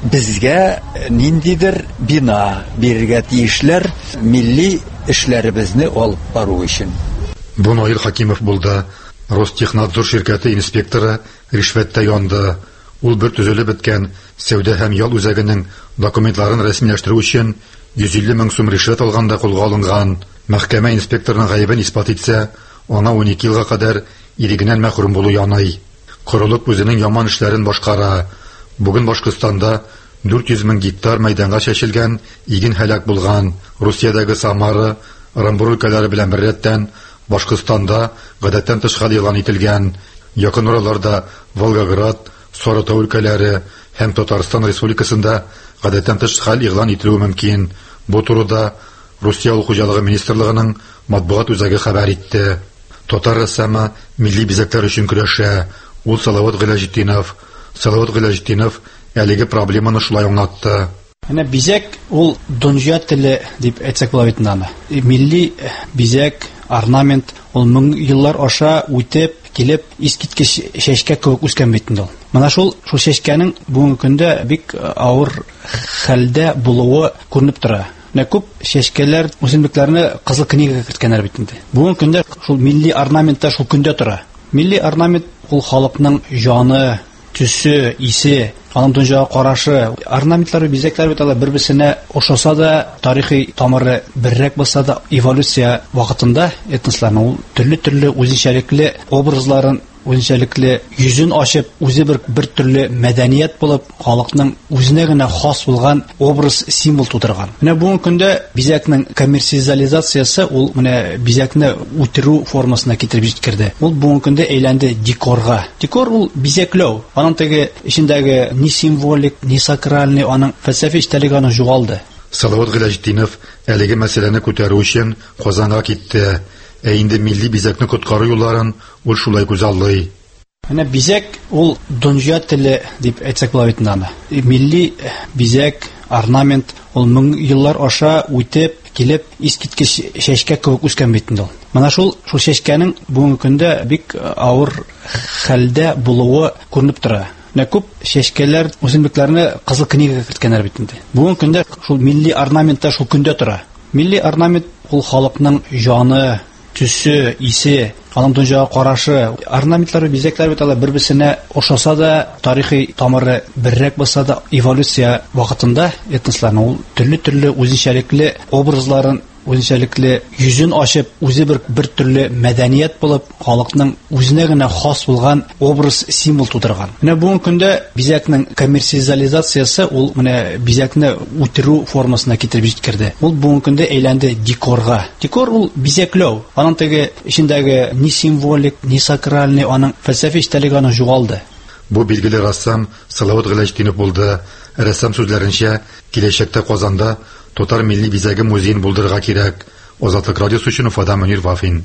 Безгә ниндидер бина бирергә тиешләр милли эшләребезне алып бару өчен. Бу Наил Хакимов булды. Ростехнадзор ширкәте инспекторы ришвәттә янды. Ул бер төзелеп беткән сәүдә һәм ял үзәгенең документларын рәсмиләштерү өчен йөз илле мең сум ришвәт алганда кулга алынган. Мәхкәмә инспекторының гаебен испат итсә, аңа унике елга кадәр ирегеннән мәхрүм булу яный. Корылык үзенең яман эшләрен башкара. Бүген Башкортстанда дүрт йөз мең гектар мәйданга чәчелгән иген һәлак булган. Русиядәге Самара, Ырымбур өлкәләре белән бер рәттән Башкортстанда гадәттән тыш хәл игълан ителгән. Якын араларда Волгоград, Сарытау өлкәләре һәм Татарстан Республикасында гадәттән тыш хәл игълан ителүе мөмкин. Бу турыда Русия Авыл хуҗалыгы министрлыгының матбугат үзәге хәбәр итте. Татар рәссамы милли бизәкләр өчен көрәшә. Ул Салават Гыйләҗетдинов. Салават Гыйләҗетдинов әлеге проблеманы шулай аңлатты. Менә бизәк ул дөнья теле дип әйтсәк була бит аны. Милли бизәк, орнамент ул мең еллар аша үтеп килеп искиткеч чәчкә кебек үскән бит инде ул. Менә шул шул чәчкәнең бүгенге көндә бик авыр хәлдә булуы күренеп тора. Менә күп чәчкәләр үсемлекләрне кызыл книгага керткәннәр бит инде. Бүгенге көндә шул милли орнаментта шул көндә тора. Милли орнамент ул халыкның җаны, төсе, исе, аның дөньяга карашы, орнаментлары, бизәкләр бит алар бер-берсенә ошаса да, тарихи тамыры беррәк булса да, эволюция вакытында этносларның ул төрле-төрле үзенчәлекле образларын, үзенчәлекле йөзен ачып, үзе бер бер төрле мәдәният булып, халыкның үзенә генә хас булган образ, символ тудырган. Менә бүгенге көндә бизәкнең коммерциализациясе ул менә бизәкне үтерү формасына китереп җиткерде. Ул бүгенге көндә әйләнде декорга. Декор ул бизәкләү. Аның теге ичендәге ни символик, ни сакральный, аның фәлсәфи эчтәлеге аны югалды. Салават Гыйләҗетдинов әлеге мәсьәләне күтәрү өчен Казанга китте. Ә инде милли бизәкне коткару юлларын ул шулай күзаллый. Менә бизәк ул дөнья теле дип әйтсәк була бит аны. Милли бизәк, орнамент ул мең еллар аша үтеп килеп искиткеч чәчкә кебек үскән бит инде ул. Менә шул шул чәчкәнең бүгенге көндә бик авыр хәлдә булуы күренеп тора. Менә күп чәчкәләр үсемлекләрне кызыл книгага керткәннәр бит инде. Бүгенге көндә шул милли орнаментта шул көндә тора. Милли орнамент ул халыкның җаны, төсе, исе, аның дөньяга карашы, орнаментлары, бизәкләр бит алар бер-берсенә ошаса да, тарихи тамыры беррәк булса да, эволюция вакытында этносларның ул төрле-төрле үзенчәлекле образларын, үзенчәлекле йөзен ачып, үзе бер бер төрле мәдәният булып, халыкның үзенә генә хас булган образ, символ тудырган. Менә бүгенге көндә бизәкнең коммерциализациясе ул менә бизәкне үтерү формасына китереп җиткерде. Ул бүгенге көндә әйләнде декорга. Декор ул бизәкләү. Аның теге ичендәге ни символик, ни сакральный, аның фәлсәфи эчтәлеге аны югалды. Бу билгеле рәссам Салават Гыйләҗетдинов булды. Рәссам сүзләренчә, киләчәктә Казанда Татар милли бизәге музеен булдырырга кирәк. Азатлык радиосы өчен Уфадан Мөнир Вафин.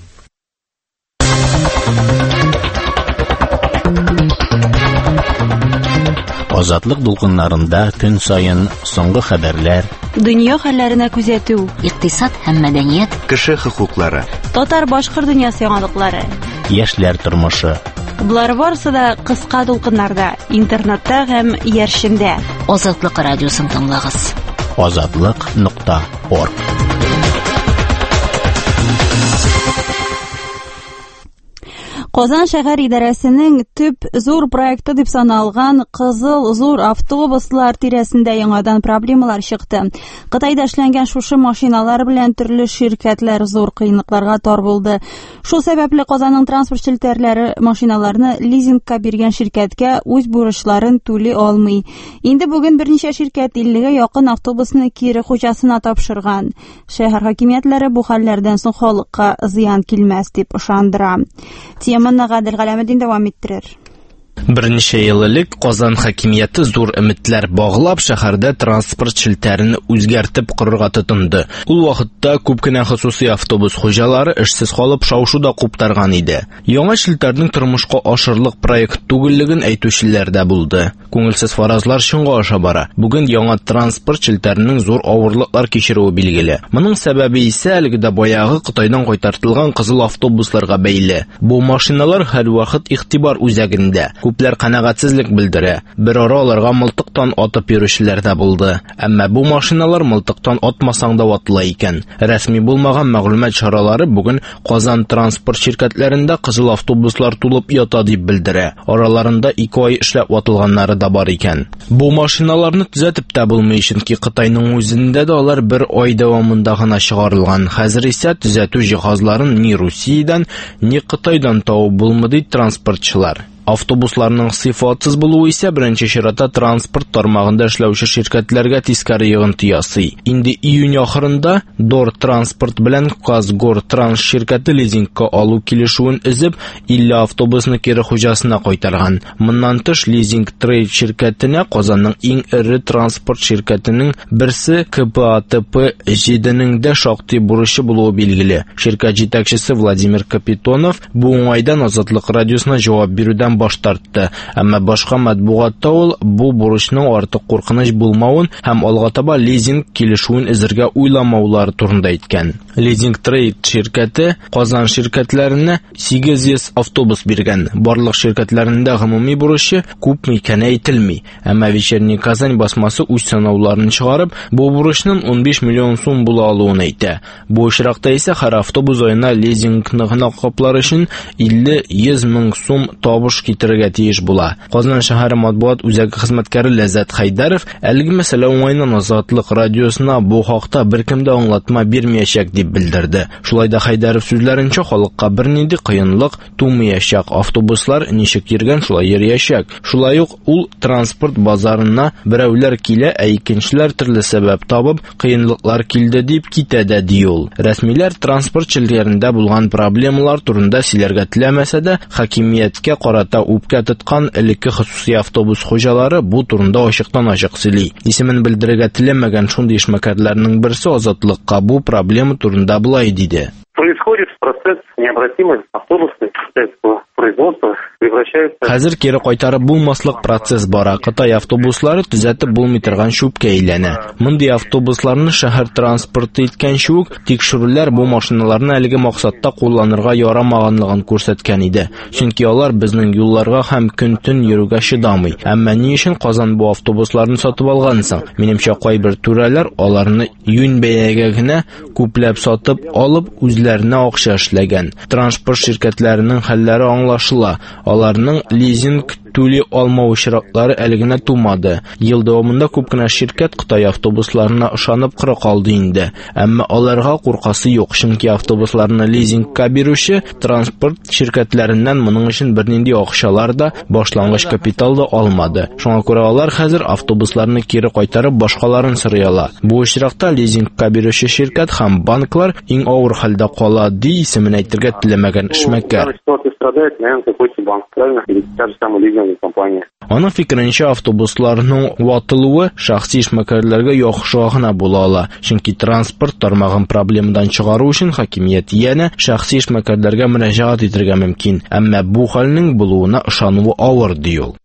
Азатлык дулкыннарында көн саен соңгы хәбәрләр, дөнья хәлләренә күзәтү, икътисад һәм мәдәният, кеше хокуклары, татар-башкорт дөньясы яңалыклары, яшьләр тормышы. Булар барысы да кыска дулкыннарда, интернетта һәм яршендә. Азатлык радиосын тыңлагыз. азатлык нокта орг. Казан шәһәр идарәсенең төп зур проекты дип саналган кызыл зур автобуслар тирәсендә яңадан проблемалар чыкты. Кытайда эшләнгән шушы машиналар белән төрле ширкәтләр зур кыенлыкларга тар булды. Шул сәбәпле Казанның транспорт шелтәрләре машиналарны лизингка биргән ширкәткә үз бурычларын түли алмый. Инде бүген берничә ширкәт иллегә якын автобусны кире хуҗасына тапшырган. Шәһәр хакимиятләре бу хәлләрдән соң халыкка зыян килмәс дип ышандыра. Теманы Гадел Галәметдин дәвам иттерер. Берничә ел элек Казан хакимияте зур өметләр баглап шәһәрдә транспорт челтәрен үзгәртеп корырга тотынды. Ул вакытта күп кенә хусусый автобус хуҗалары эшсез калып шау-шуда куптарган иде. Яңа челтәрнең тормышка ашырлык проект түгеллеген әйтүчеләр дә булды. Күңелсез фаразлар чынга аша бара. Бүген яңа транспорт челтәренең зур авырлыклар кичерүе билгеле. Моның сәбәбе исә әлегә Баягы Кытайдан кайтартылган кызыл автобусларга бәйле. Бу машиналар һәр вакыт игътибар үзәгендә. Күпләр канагатьсезлек белдерә. Бер ара аларга мылтыктан атып йөрүчеләр дә булды. Әмма бу машиналар мылтыктан атмасаң да ватыла икән. Рәсми булмаган мәгълүмат чаралары бүген Казан транспорт şirketләрендә кызыл автобуслар тулып ята дип белдерә. Араларында ике ай эшләп ватылганнары да бар икән. Бу машиналарны төзәтеп тә булмый, чөнки Кытайның үзендә дә алар бер ай дәвамында гына чыгарылган. Хәзер исә төзәтү җиһазларын ни Русиядән, ни Кытайдан табып булмады транспортчылар. Автобусларның сыйфатсыз булуы исә беренче чиратта транспорт тармагында эшләүче şirketләргә тискәре йогынты ясый. Инде июнь ахырында Дор транспорт белән Казгор транс şirkәте лизингка алу килешүен өзеп, илле автобусны кире хуҗасына кайтарган. Моннан тыш лизинг трейд şirkәтенә Казанның иң эре транспорт şirkәтенең берсе КПАТП җиденең дә шактый бурычы булуы билгеле. Şirkәт җитәкчесе Владимир Капитонов бу уңайдан Азатлык радиосына җавап бирүдән баш тартты. Әмма башка матбугатта ул бу бурычның артык куркыныч булмавын һәм алга таба лизинг килешүен изергә уйламаулары турында әйткән. Лизинг трейд şirkәте Казан şirkәтләренә сигез йөз автобус биргән. Барлык şirkәтләрендә гомуми бурычы күпме икәне әйтелми. Әмма Вечерний Казань басмасы үз санауларын чыгарып, бу бурычның ун биш миллион сум була алуын әйтә. Бу очракта исә һәр автобус аена лизингны гына каплар өчен илле йөз мең сум табыш китерергә тиеш була. Казан шәһәре матбугат үзәге хезмәткәре Ләззәт Хайдаров әлеге мәсьәлә уңайдан Азатлык радиосына бу хакта беркем дә аңлатма бирмәячәк дип белдерде. Шулай да Хайдаров сүзләренчә халыкка бернинди кыенлык тумаячак. Автобуслар ничек йөргән шулай йөрәячәк. Шулай ук ул транспорт базарына берәүләр килә, ә икенчеләр төрле сәбәп табып кыенлыклар килде дип китә дә ди ул. Рәсмиләр транспорт челтәрендә булган проблемалар турында сөйләргә теләмәсә дә, хакимияткә карата үпкә тоткан элекке хусусый автобус хуҗалары бу турында ачыктан-ачык сөйли. Исемен белдерергә теләмәгән шундый эшмәкәрләрнең берсе Азатлыкка бу проблема турында булай диде. Происходит процесс необратимый, автобусный производство превращается... Хәзер кире кайтарып булмаслык процесс бара. Кытай автобуслары төзәтеп булмый торган шүпкә әйләнә. Мондый автобусларны шәһәр транспорты иткәнче үк тикшерүләр бу машиналарны әлеге максатта кулланырга ярамаганлыгын күрсәткән иде. Чөнки алар безнең юлларга һәм көн-төн йөрүгә чыдамый. Әмма ни өчен Казан бу автобусларны сатып алган соң? Минемчә кайбер түрәләр аларны юнь бәягә генә күпләп сатып алып үзләренә акча эшләгән. Транспорт şirkәтләренең хәлләре аңлашыла. Аларның лизинг түли алмау очраклары әлегенә тумады. Ел дәвамында күп кенә şirkәт Кытай автобусларына ышанып кыры калды инде. Әмма аларга куркасы юк, чөнки автобусларны лизингка бирүче транспорт şirkәтләреннән моның өчен бернинди акчалар да, башлангыч капитал да алмады. Шуңа күрә алар хәзер автобусларны кире кайтарып башкаларын сорыялар. Бу очракта лизингка бирүче şirkәт һәм банклар иң авыр хәлдә кала ди, исемен әйтергә теләмәгән эшмәкәр. Аның фикеренчә, автобусларның ватылуы шәхси эшмәкәрләргә яхшы гына була ала. Чөнки транспорт тармагын проблемадан чыгару өчен хакимият янә шәхси эшмәкәрләргә мөрәҗәгать итәргә мөмкин. Әмма бу хәлнең булуына ышануы авыр ди ул.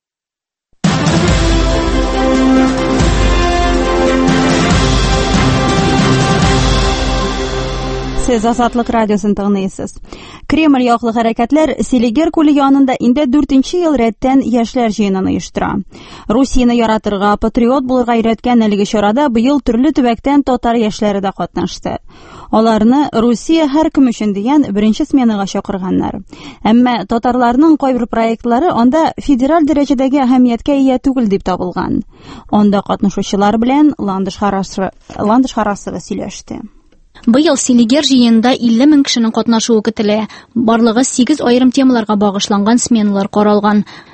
Сез Азатлык радиосын тыңлыйсыз. Кремль яклы хәрәкәтләр Селигер күле янында инде дүртенче ел рәттән яшьләр җыенын оештыра. Русияны яратырга, патриот булырга өйрәткән әлеге чарада быел төрле төбәктән татар яшьләре дә катнашты. Аларны Русия һәр кем өчен дигән беренче сменага чакырганнар. Әмма татарларның кайбер проектлары анда федераль дәрәҗәдәге әһәмияткә ия түгел дип табылган. Анда катнашучылар белән Ландыш Харасы Ландыш Харасова сөйләште. Быел Селигер җыенында илле мең кешенең катнашуы көтелә. Барлыгы сигез аерым темаларга багышланган сменалар каралган.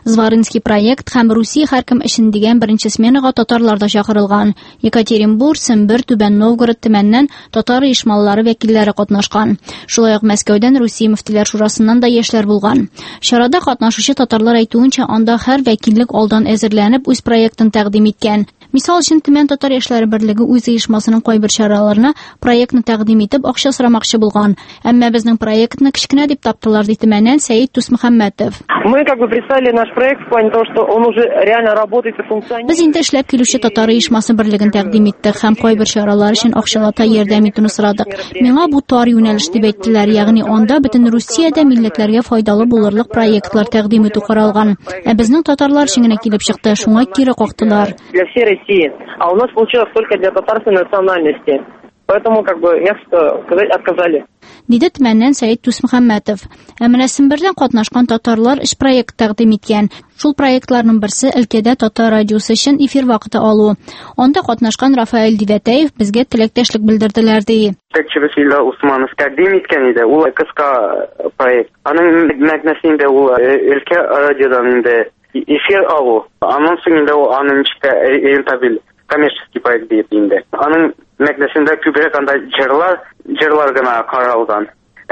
Зваринский проект һәм Русия һәркем өчен дигән беренче сменага татарлар да чакырылган. Екатеринбург, Сембер, Түбән Новгород төмәннән татар оешмалары вәкилләре катнашкан. Шулай ук Мәскәүдән Русия мөфтиләр шурасыннан да яшьләр булган. Чарада катнашучы татарлар әйтүенчә, анда һәр вәкиллек алдан әзерләнеп үз проектын тәкъдим иткән. Мисал өчен Төмән татар яшьләре берлеге үз оешмасының кайбер чараларына проектны тәкъдим итеп акча сорамакчы булган. Әмма безнең проектны кичкенә дип таптылар, ди Төмәннән Сәйит Тусмөхәммәтов. Мы как бы представили наш проект в плане того, что он уже реально работает и функционирует. Без инде эшләп килүче татар оешмасы берлеген тәкъдим иттек һәм кайбер чаралар өчен акчалата ярдәм итүне сорадык. Миңа бу тар юнәлеш дип әйттеләр, ягъни анда бөтен Русиядә милләтләргә файдалы булырлык проектлар тәкъдим итү каралган. Ә безнең татарлар өчен генә килеп чыкты, шуңа кире кактылар. Для всей России. А у нас получилось только для татарской национальности. Поэтому, как бы, мягко сказать, отказали. Диде Төмәннән Сәйит Тусмөхәммәтов. Ә менә Сембердән катнашкан татарлар эш проект тәкъдим иткән. Шул проектларның берсе өлкәдә татар радиосы өчен эфир вакыты алу. Анда катнашкан Рафаэль Дивәтәев безгә теләктәшлек белдерделәр ди. Тәкъдим Усманов тәкъдим иткән иде. Ул кыска проект. Аның мәгънәсендә ул өлкә радиодан инде эфир алу. Аннан соң инде ул аның ичкә рентабель коммерческий проект дип инде. Аның мәгънәсендә күбрәк анда җырлар, җырлар гына каралган.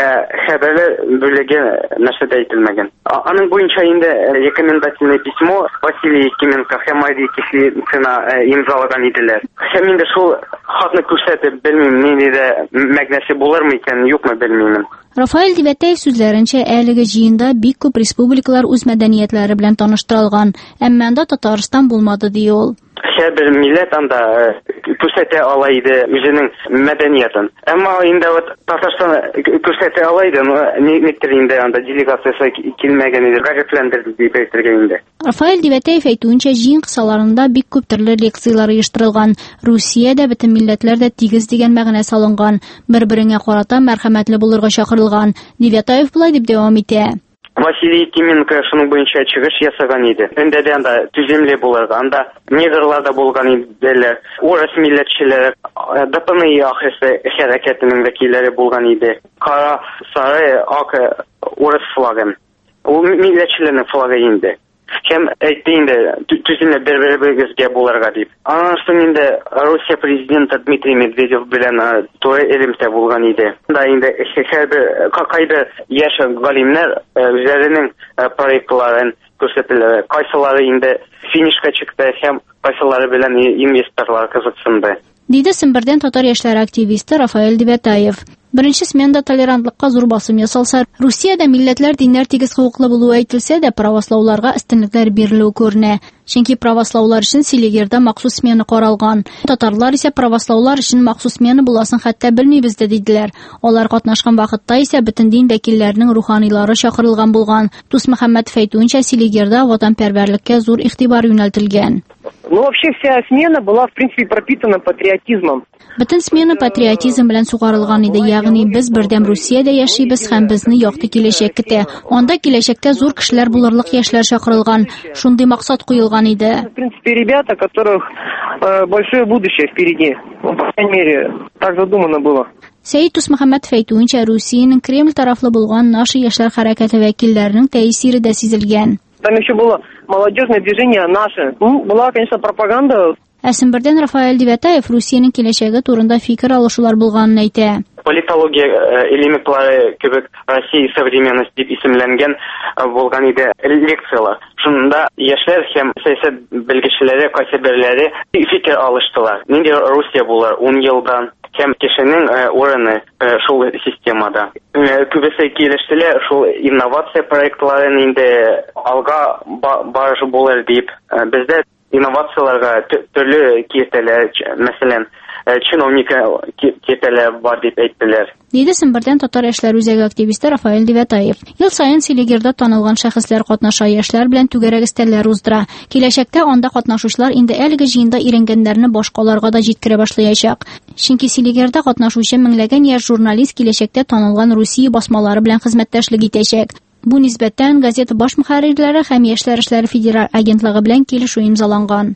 Хәбәрләр бүлеге нәрсә дә әйтелмәгән. Аның буенча инде рекомендательное письмо Василий Якименко һәм Мария Кислицына имзалаган иделәр. Һәм инде шул хатны күрсәтеп белмим, нинди дә мәгънәсе булырмы икән, юкмы белмим. Рафаэль Дивәтәев сүзләренчә, әлеге җыенда бик күп республикалар үз мәдәниятләре белән таныштырылган, әмма анда Татарстан булмады ди ул. Һәр милләт анда күрсәтә ала иде үзенең мәдәниятен. Әмма инде вот Татарстан күрсәтә ала иде, никтер инде анда делегациясы килмәгән иде, гаҗәпләндерде дип әйтергә инде. Рафаэль Дивәтәев әйтүенчә, җыен кысаларында бик күп төрле лекциялар оештырылган. Русиядә бөтен милләтләр дә тигез дигән мәгънә салынган. Бер-береңә карата мәрхәмәтле булырга чакырылган. Дивәтәев булай дип дәвам итә. Василий Якименко шуның буенча чыгыш ясаган иде. Инде дә анда түземле булырга, анда негрлар да булган иделәр, урыс милләтчеләре, ДПНИ ахрысы хәрәкәтенең вәкилләре булган иде. Кара, сары, ак урыс флагы. Ул милләтчеләрнең флагы инде. Һәм әйтте инде түземле бер-беребезгә булырга дип. Аннан соң инде Русия президенты Дмитрий Медведев белән туры элемтә булган иде. Да инде һәрбер кайбер яшь галимнәр үзләренең проектларын күрсәтәләр. Кайсылары инде финишка чыкты һәм кайсылары белән инвесторлар кызыксынды. Диде Сембердән татар яшьләре активисты Рафаэль Дивәтәев. Беренче сменада толерантлыкка зур басым ясалса, Русиядә милләтләр, диннәр тигез хокуклы булуы әйтелсә дә, правослауларга өстенлекләр бирелү күренә. Чөнки правослаулар өчен Селигердә махсус смена каралган. Татарлар исә правослаулар өчен махсус смена буласын хәтта белмибез дә диделәр. Алар катнашкан вакытта исә бөтен дин вәкилләренең руханилары чакырылган булган. Тусмөхәммәтов әйтүенчә, Селигердә ватанпәрвәрлеккә зур игътибар юнәлтелгән. Ну, вообще вся смена была, в принципе, пропитана патриотизмом. Бөтен смена патриотизм белән сугарылган иде, ягъни без бердәм Русиядә яшибез һәм безне якты киләчәк көтә. Анда киләчәктә зур кешеләр булырлык яшьләр чакырылган. Шундый максат куелган иде. В принципе, ребята, которых э, большое будущее впереди. Ну, по крайней мере, так задумано было. Сәйит Тусмөхәммәтов әйтүенчә, Русиянең Кремль тарафлы булган Наши яшьләр хәрәкәте вәкилләренең тәэсире дә сизелгән. Там еще было молодежное движение «Наше». Ну, была, конечно, пропаганда. Ә Сембердән Рафаэль Дивәтәев Русиянең киләчәге турында фикер алышулар булганын әйтә. Политология элементлары кебек Россия современность дип исемләнгән булган иде лекциялар. Шунда яшьләр һәм сәясәт белгечләре, кайсыберләре фикер алыштылар. Нинди Русия булыр ун елдан һәм кешенең урыны шул системада. Күбесе килештеләр шул инновация проектларын инде алга барыш булыр дип. Бездә инновацияларга төрле киртәләр, мәсәлән, чиновник киртәләр бар дип әйттеләр. Диде Сембердән татар яшьләр үзәге активисты Рафаэль Дивәтәев. Ел саен Селигердә танылган шәхесләр катнаша, яшьләр белән түгәрәк өстәлләр уздыра. Киләчәктә анда катнашучылар инде әлеге җыенда иренгәннәрне башкаларга да җиткерә башлаячак. Чөнки Селигердә катнашучы меңләгән яшь журналист киләчәктә танылган Русия басмалары белән хезмәттәшлек итәчәк. Бу нисбәттән газета баш мөхәррирләре һәм яшьләр эшләре федераль агентлыгы белән килешү имзаланган.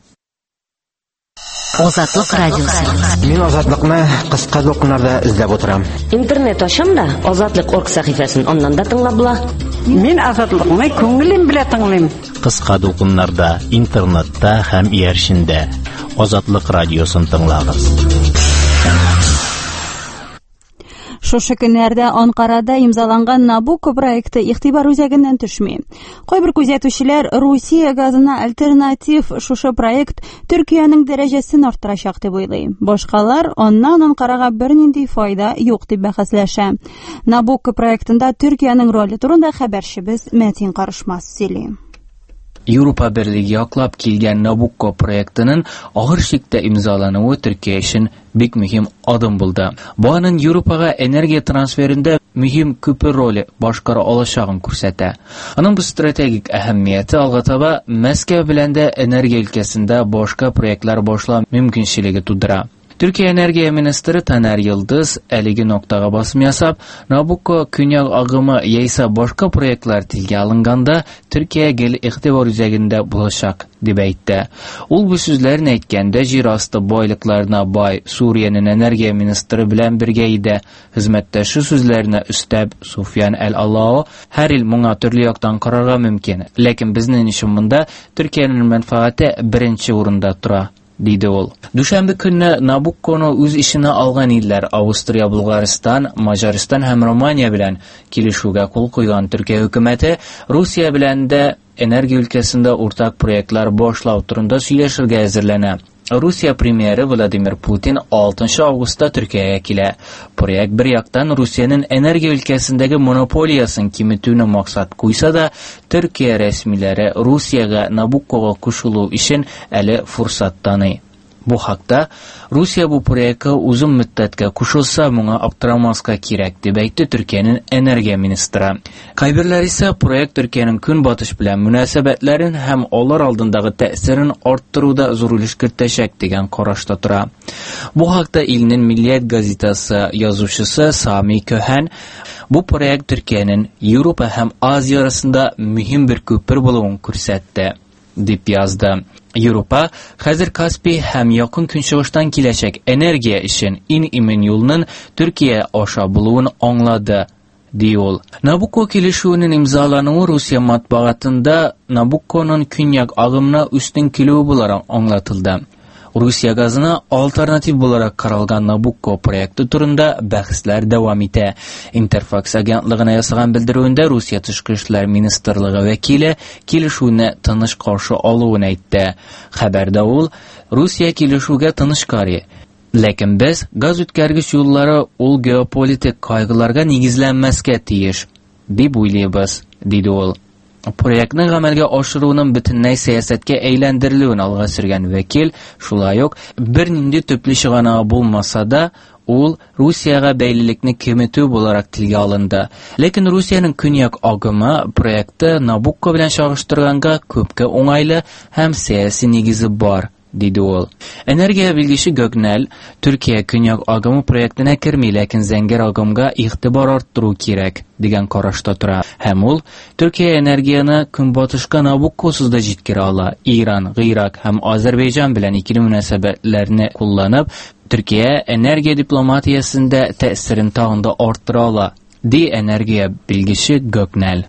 Азатлык радиосы. Мин азатлыкны кыска докумнарда эзләп утырам. Интернет ачам да азатлык орг сәхифәсен аннан да тыңлап була. Мин азатлыкны күңелем белән тыңлыйм. кыска дулкыннарда, интернетта һәм ияршиндә. Азатлык радиосын тыңлагыз. Шушы көннәрдә Анкарада имзаланган Набуко проекты игътибар үзәгеннән төшми. Кайбер күзәтүчеләр Русия газына альтернатив шушы проект Төркиянең дәрәҗәсен арттырачак дип уйлый. Башкалар аннан Анкарага бернинди файда юк дип бәхәсләшә. Набуко проектында Төркиянең роле турында хәбәрчебез Мәтин Карышмас сөйли. Европа Берлеге яклап килгән Набуко проектының агыр шиктә имзалануы Төркия өчен бик мөһим адым булды. Бу аның Европага энергия трансферында мөһим күпер роле башкара алачагын күрсәтә. Аның бу стратегик әһәмияте алга таба Мәскәү белән дә энергия өлкәсендә башка проектлар башлау мөмкинчелеге тудыра. Türkiye Enerjiya Ministri Taner Yıldız әлеге ноктага басым ясап, Набуко көньяк агымы яисә башка проектлар телгә алынганда Төркия гел игътибар үзәгендә булачак дип әйтте. Ул бу сүзләрне әйткәндә җир асты байлыкларына бай Суриянең энергия министры белән бергә иде. Хезмәттәше сүзләрне өстәп Суфян әл-Аллао һәр ил моңа төрле яктан карарга мөмкин, ләкин безнең өчен монда Төркиянең мәнфәгате беренче урында тора. Диде ул. Дүшәмбе көнне Набукконы үз ишенә алган илләр Австрия, Булгаристан, Маҗарстан һәм Румыния белән килешүгә кул куйган Төркия хөкүмәте Русия белән дә энергия өлкәсендә уртак проектлар башлау турында сөйләшергә әзерләнә. Русия премьеры Владимир Путин алтынчы августта Төркиягә килә. Проект бер яктан Русиянең энергия өлкәсендәге монополиясын киметүне максат куйса да, Төркия рәсмиләре Русиягә Набуккога кушылу өчен әле фурсат таный. Бу хакта Русия бу проектка узун мөддәткә кушылса, моңа аптырамаска кирәк дип әйтте Төркиянең энергия министры. Кайберләр исә проект Төркиянең көнбатыш белән мөнәсәбәтләрен һәм алар алдындагы тәэсирен арттыруда зур өлеш кертәчәк дигән карашта тора. Бу хакта илнең Миллият газетасы язучысы Сами Көһән бу проект Төркиянең Европа һәм Азия арасында мөһим бер күпер булуын күрсәтте дип язды. Европа хәзер Каспий һәм якын көнчыгыштан киләчәк энергия өчен иң имен юлның Төркия аша булуын аңлады, ди ул. Набуко килешүенең имзалануы Русия матбугатында Набукконың көньяк агымына үстен килүе буларак аңлатылды. Русия газына альтернатив буларак каралган Набуко проекты турында бәхәсләр дәвам итә. Интерфакс агентлыгына ясаган белдерүендә Русия тышкы эшләр министрлыгы вәкиле килешүне тыныч каршы алуын әйтте. Хәбәрдә ул Русия килешүгә тыныч карый. Ләкин без газ үткәргеч юллары ул геополитик кайгыларга нигезләнмәскә тиеш дип уйлыйбыз, диде ул. Проектның гамәлгә ашыруның бөтенләй сәясәткә әйләндерелүен алга сөргән вәкил, шулай ук бернинди төпле чыганагы булмаса да, ул Русияга бәйлелекне киметү буларак телгә алынды. Ләкин Русиянең көньяк агымы проекты Набукко белән чагыштырганга күпкә уңайлы һәм сәяси нигезе бар, диде ул. Энергия билгече Гөгнәл Төркия көньяк агымы проектына керми, ләкин зәңгәр агымга игътибар арттыру кирәк дигән карашта тора. Һәм ул Төркия энергияны көнбатышка Набуккосыз да җиткерә ала. Иран, Гыйрак һәм Азәрбайҗан белән икили мөнәсәбәтләрне кулланып, Төркия энергия дипломатиясендә тәэсирен тагын да арттыра ала, ди энергия билгече Гөгнәл.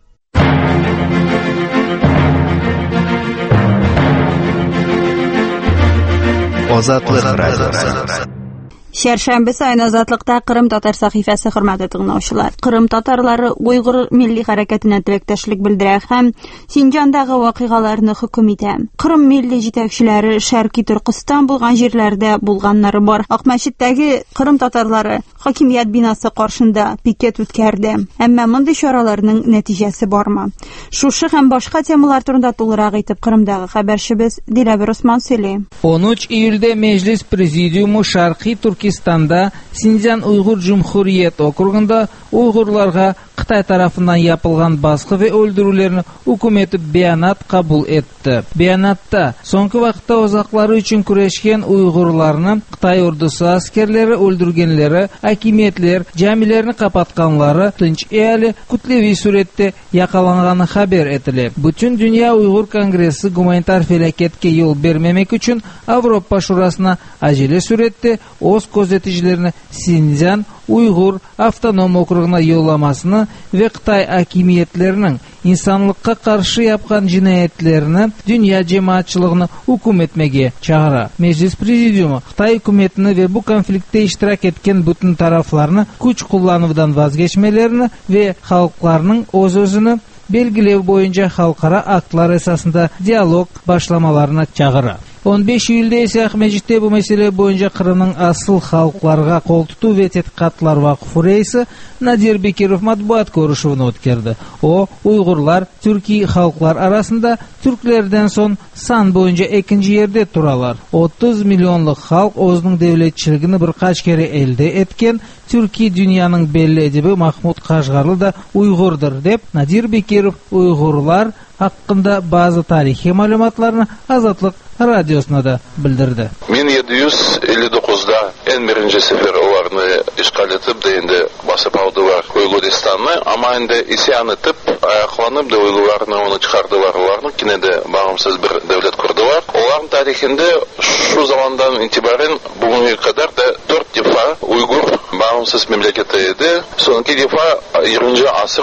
Азатлык радиосы. Шәршәмбе сайын Азатлыкта Кырым татар сахифасы хөрмәтле тыңлаучылар. Кырым татарлары Уйгыр милли хәрәкәтенә теләктәшлек белдерә һәм Синҗандагы вакыйгаларны хөкем итә. Кырым милли җитәкчеләре Шәрқи Төркстан булган җирләрдә булганнары бар. Акмәчеттәге Кырым татарлары хакимият бинасы каршында пикет үткәрде. Әмма мондый чараларның нәтиҗәсе бармы? Шушы һәм башка темалар турында тулырак итеп Кырымдагы хәбәрчебез Диләбер Усман сөйли. он үч июльдә Мәҗлис президиумы Шәрқи Түркистанда Синҗан Уйгыр Җумһурият округында уйгырларга Кытай тарафыннан япылган баскы ва öldürүләрне хөкүмәте баянат кабул этте. Баянатта соңгы вакытта озаклары өчен күрәшкән уйгырларны Кытай ордысы аскерләре öldürгәнләре, хакимиятләр җамиләрне капатканлары тынч әле күтлеви сурәттә якаланганы хәбәр ителә. Бүтән дөнья уйгыр конгрессы гуманитар фәлакәткә юл бермәмәк өчен Европа шурасына аҗиле сурәттә үз көзетичилерине Синьцзян Уйгур автоном округуна yollamасыны ve Кытай акимиетлеринин insanlıkka karşı yapkan cinayetlerini dünya cemaatçılığını hukum etmege çağıra. Meclis Prezidiumu Kıtay hükümetini ve bu konflikte iştirak etken bütün taraflarını güç kullanıvdan vazgeçmelerini ve halklarının öz-özünü belgilev boyunca halkara aktlar esasında diyalog başlamalarına çağıra. on beş iyulda ise Ahmedcik'te bu mesele boyunca Kırım'ın asıl halklarga kol tutu ve tetkatlar vakfı reisi Nadir Bekirov matbuat görüşünü ötkirdi. O, Uygurlar, Türkiye halklar arasında Türklerden son san boyunca ikinci yerde turalar. otuz milyonluk halk özünün devletçiligini bir kaç kere elde etken, Türkiye dünyanın belli edibi Mahmut Kaşgarlı da Uygurdur dep Nadir Bekirov Uygurlar hakkında bazı tarihi malumatlarını Azatlık radyosuna da bildirdi. bin yedi yüz elli dokuzda en birinci sefer olarını işgal etip de indi basıp aldılar Uyguristan'ı ama indi isyan etip ayaklanıp da Uygurlarını onu çıkardılar olarını yine de bağımsız bir devlet kurdular. Oların tarihinde şu zamandan itibaren bugüne kadar da dört defa Uygur bağımsız memleketiydi. Sonraki defa yirminci asır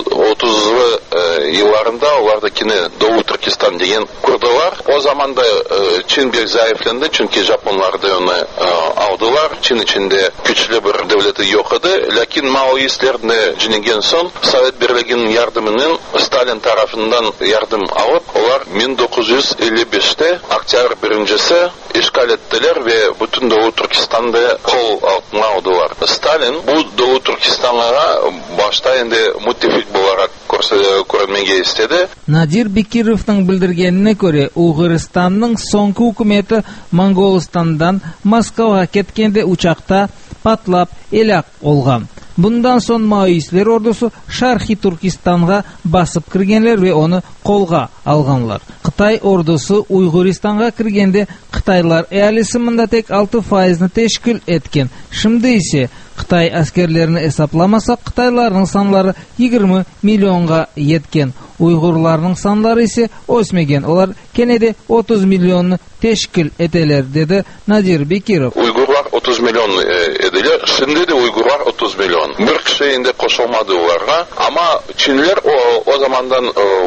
otuzlu yıllarında onlar da yine Doğu Türkistan diyen kurdular. O zaman da Çin bir zayıflandı çünkü Japonlar da onu aldılar. Çin içinde güçlü bir devleti yok idi. Lakin Maoistlerine cinegen son Sovet Birliği'nin yardımının Stalin tarafından yardım alıp onlar bin dokuz yüz elli beşte Oktyabr birincisi işgal ettiler ve bütün Doğu Türkistan'da kol altına aldılar. Stalin bu Doğu Türkistanlara başta indi müttefik olarak görmege istedi. Nadir Bekirov'un bildirgenine göre Uyguristan'ın sonki hükümeti Moğolistan'dan Moskvaga ketkende uçakta patlap elak olgan. Bundan son Maoistler ordusu Şarkı Türkistan'a basıp kirgenler ve onu kolga alganlar. Kıtay ordusu Uyguristan'a kirgende Kıtaylar eyaletinde tek altı faizini teşkil etken. Şimdi ise Kıtay askerlerini hesaplamasak Kıtayların sanları yigirmi milyonga yetken. Uygurlarning sanları ise o'smagan. Ular kenede otuz milyonnu teşkil eteler dedi Nadir Bekirov. Uygurlar otuz milyon ediler. Şimdi de Uygurlar otuz milyon. Bir kişi inde koşulmadı onlara ama Çinliler o, o zamandan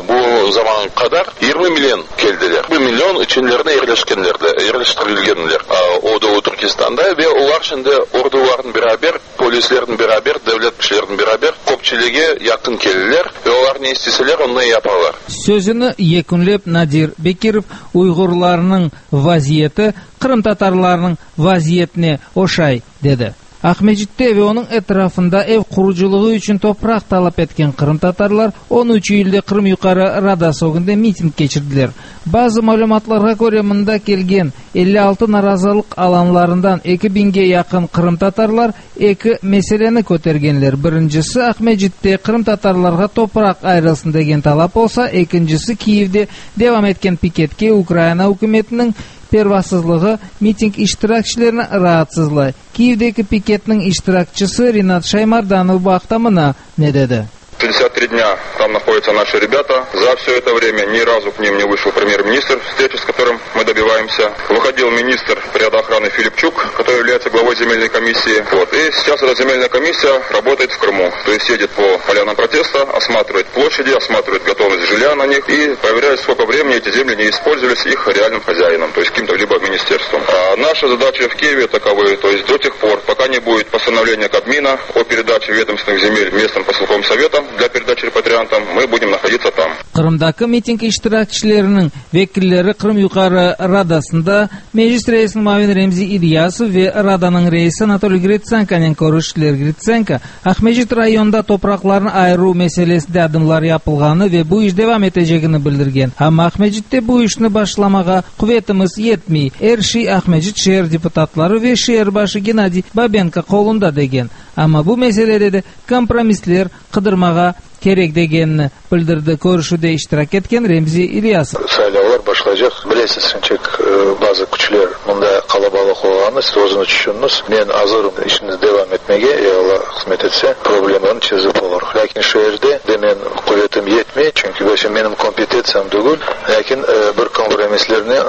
bu zaman kadar yirmi milyon geldiler. bir milyon Çinlilerine yerleşkenlerdi, yerleştirilgenler o Doğu Türkistan'da ve onlar şimdi orduların beraber, polislerin beraber, devlet kişilerin beraber kopçiliğe yakın geldiler ve onlar ne isteseler onu yaparlar. Sözünü yekunlep Nadir Bekirov Uygurlarının vaziyeti Kırım Tatarlarının vaziyetine oşay dedi. Ahmedcik'te ve onun etrafında ev kuruculuğu için toprak talep etken Kırım Tatarlar on üç Eylül'de Kırım Yukarı Radasog'unda miting geçirdiler. Bazı malumatlara göre mında kelgen elli altı narazılık alanlarından iki binge yakın Kırım Tatarlar iki meseleni kötergenler. Birincisi Ahmedcik'te Kırım Tatarlarga toprak ayrılsın degen talap olsa, ikincisi Kiev'de devam etken piketke Ukrayna hükümetinin pervasızlığı miting iştirakçılarına rahatsızlığı. Kiev'deki piketinin iştirakçısı Ринат Шаймарданов bu aktamına ne dedi? пятьдесят три дня там находятся наши ребята. За все это время ни разу к ним не вышел премьер-министр, встречи с которым мы добиваемся. Выходил министр охраны Филипчук, который является главой земельной комиссии. Вот. И сейчас эта земельная комиссия работает в Крыму. То есть едет по полянам протеста, осматривает площади, осматривает готовность жилья на них и проверяет, сколько времени эти земли не использовались их реальным хозяином, то есть каким-то либо министерством. А наша задача в Киеве таковы, то есть до тех пор, пока не будет постановления Кабмина о передаче ведомственных земель местным поселковым советам для передачи репатриантам, мы будем находиться там. Kırımdaki miting iştirakçılarının vekilleri Kırım Yukarı Radasında Meclis Reisinin Mavin Remzi İlyasov ve Radanın reisi Anatoly Gritsenko'nun görüşçüler Gritsenko, Ahmedcik rayonda toprakların ayırı meselesinde adımlar yapılganı ve bu iş devam edeceğini bildirgen. Ama Ahmedcik'te bu işini başlamağa kuvvetimiz yetmiyor. Erşi Ahmedcik şehir deputatları ve şehirbaşı Gennadiy Babenko kolunda degen. Ama bu meselede de kompromisler kıdırmağa gerek degenini bildirdi. Görüşüde iştirak etken Remzi İlyasov. Saylavlar başlayacak. Bilesiz, çünkü bazı güçler bunda kalabalık olanı siz özünüz düşününüz. Ben hazırım işiniz devam etmeye. Allah hizmet etse problemlerini çözüp olur. Lakin şehirde demen kuvvetim yetmiyor. Çünkü benim kompetensiyam değil. Lakin bir kompromislerini tapma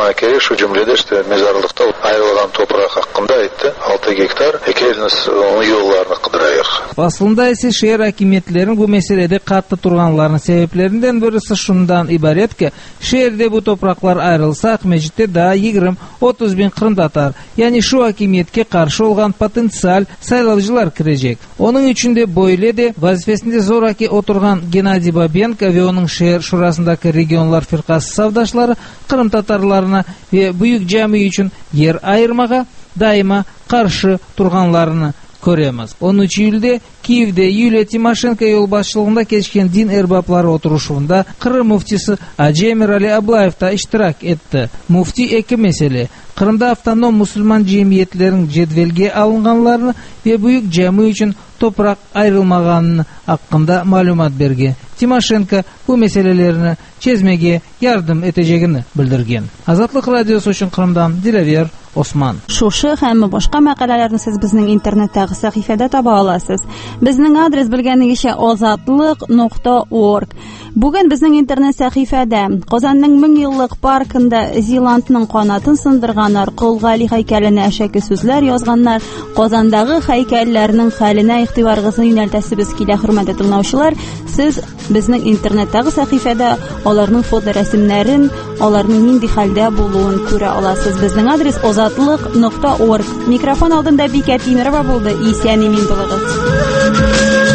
Керей шу җөмләдә işte мезарлыкта айрылган топрак хакында әйтте. алты гектар. Келиниз оны юлларны кыдырайык. Aslında ise şehir hakimiyetlerinin bu meselede katlı turganlarının sebeplerinden birisi şundan ibaret ki şehirde bu topraklar ayrılsa Akmecit'te daha yigirme otuz bin Kırım Tatar yani şu hakimiyetke karşı olan potansiyel saylavcılar kirecek. Onun için de böyle de vazifesinde zoraki oturgan Gennadiy Babenko ve onun şehir şurasındaki regionlar firkası savdaşları Kırım Tatarlarına ve büyük cami için yer ayırmaga daima karşı turganlarını көреміз. он үч июльде Киевде Юлия Тимошенко yol başçılığında geçken din erbaplары oturuşunda Kırım muftisi Ajemir Ali Ablayev da iştirak etti. Mufti iki mesele Kırım'da avtonom Müslüman cemiyetlerin cedvelge alınganlarını ve büyük cami için toprak ayrılmaganını hakkında malumat berge. Tимошенко bu meselelerini çözmege yardım edeceğini bildirgen. Azatlık Radyosu için Kırım'dan Dilever Osman. Шушы һәм башка мәкаләләрне сез безнең интернеттагы сәхифәдә таба аласыз. Безнең адрес белгәнегезчә азатлык нокта орг. Бүген безнең интернет сәхифәдә Казанның мең еллык паркында Зеландның канатын сындырганнар, Кол Гали һәйкәленә әшәке сүзләр язганнар, Казандагы һәйкәлләрнең хәленә игътибарыгызны юнәлтәсебез килә, хөрмәтле тыңлаучылар. Сез безнең интернеттагы сәхифәдә аларның фоторәсемнәрен, аларның нинди хәлдә булуын күрә аласыз. Безнең адрес азатлык нокта орг. Микрофон алдында Бикә Тимерова булды. Исән-имин булыгыз.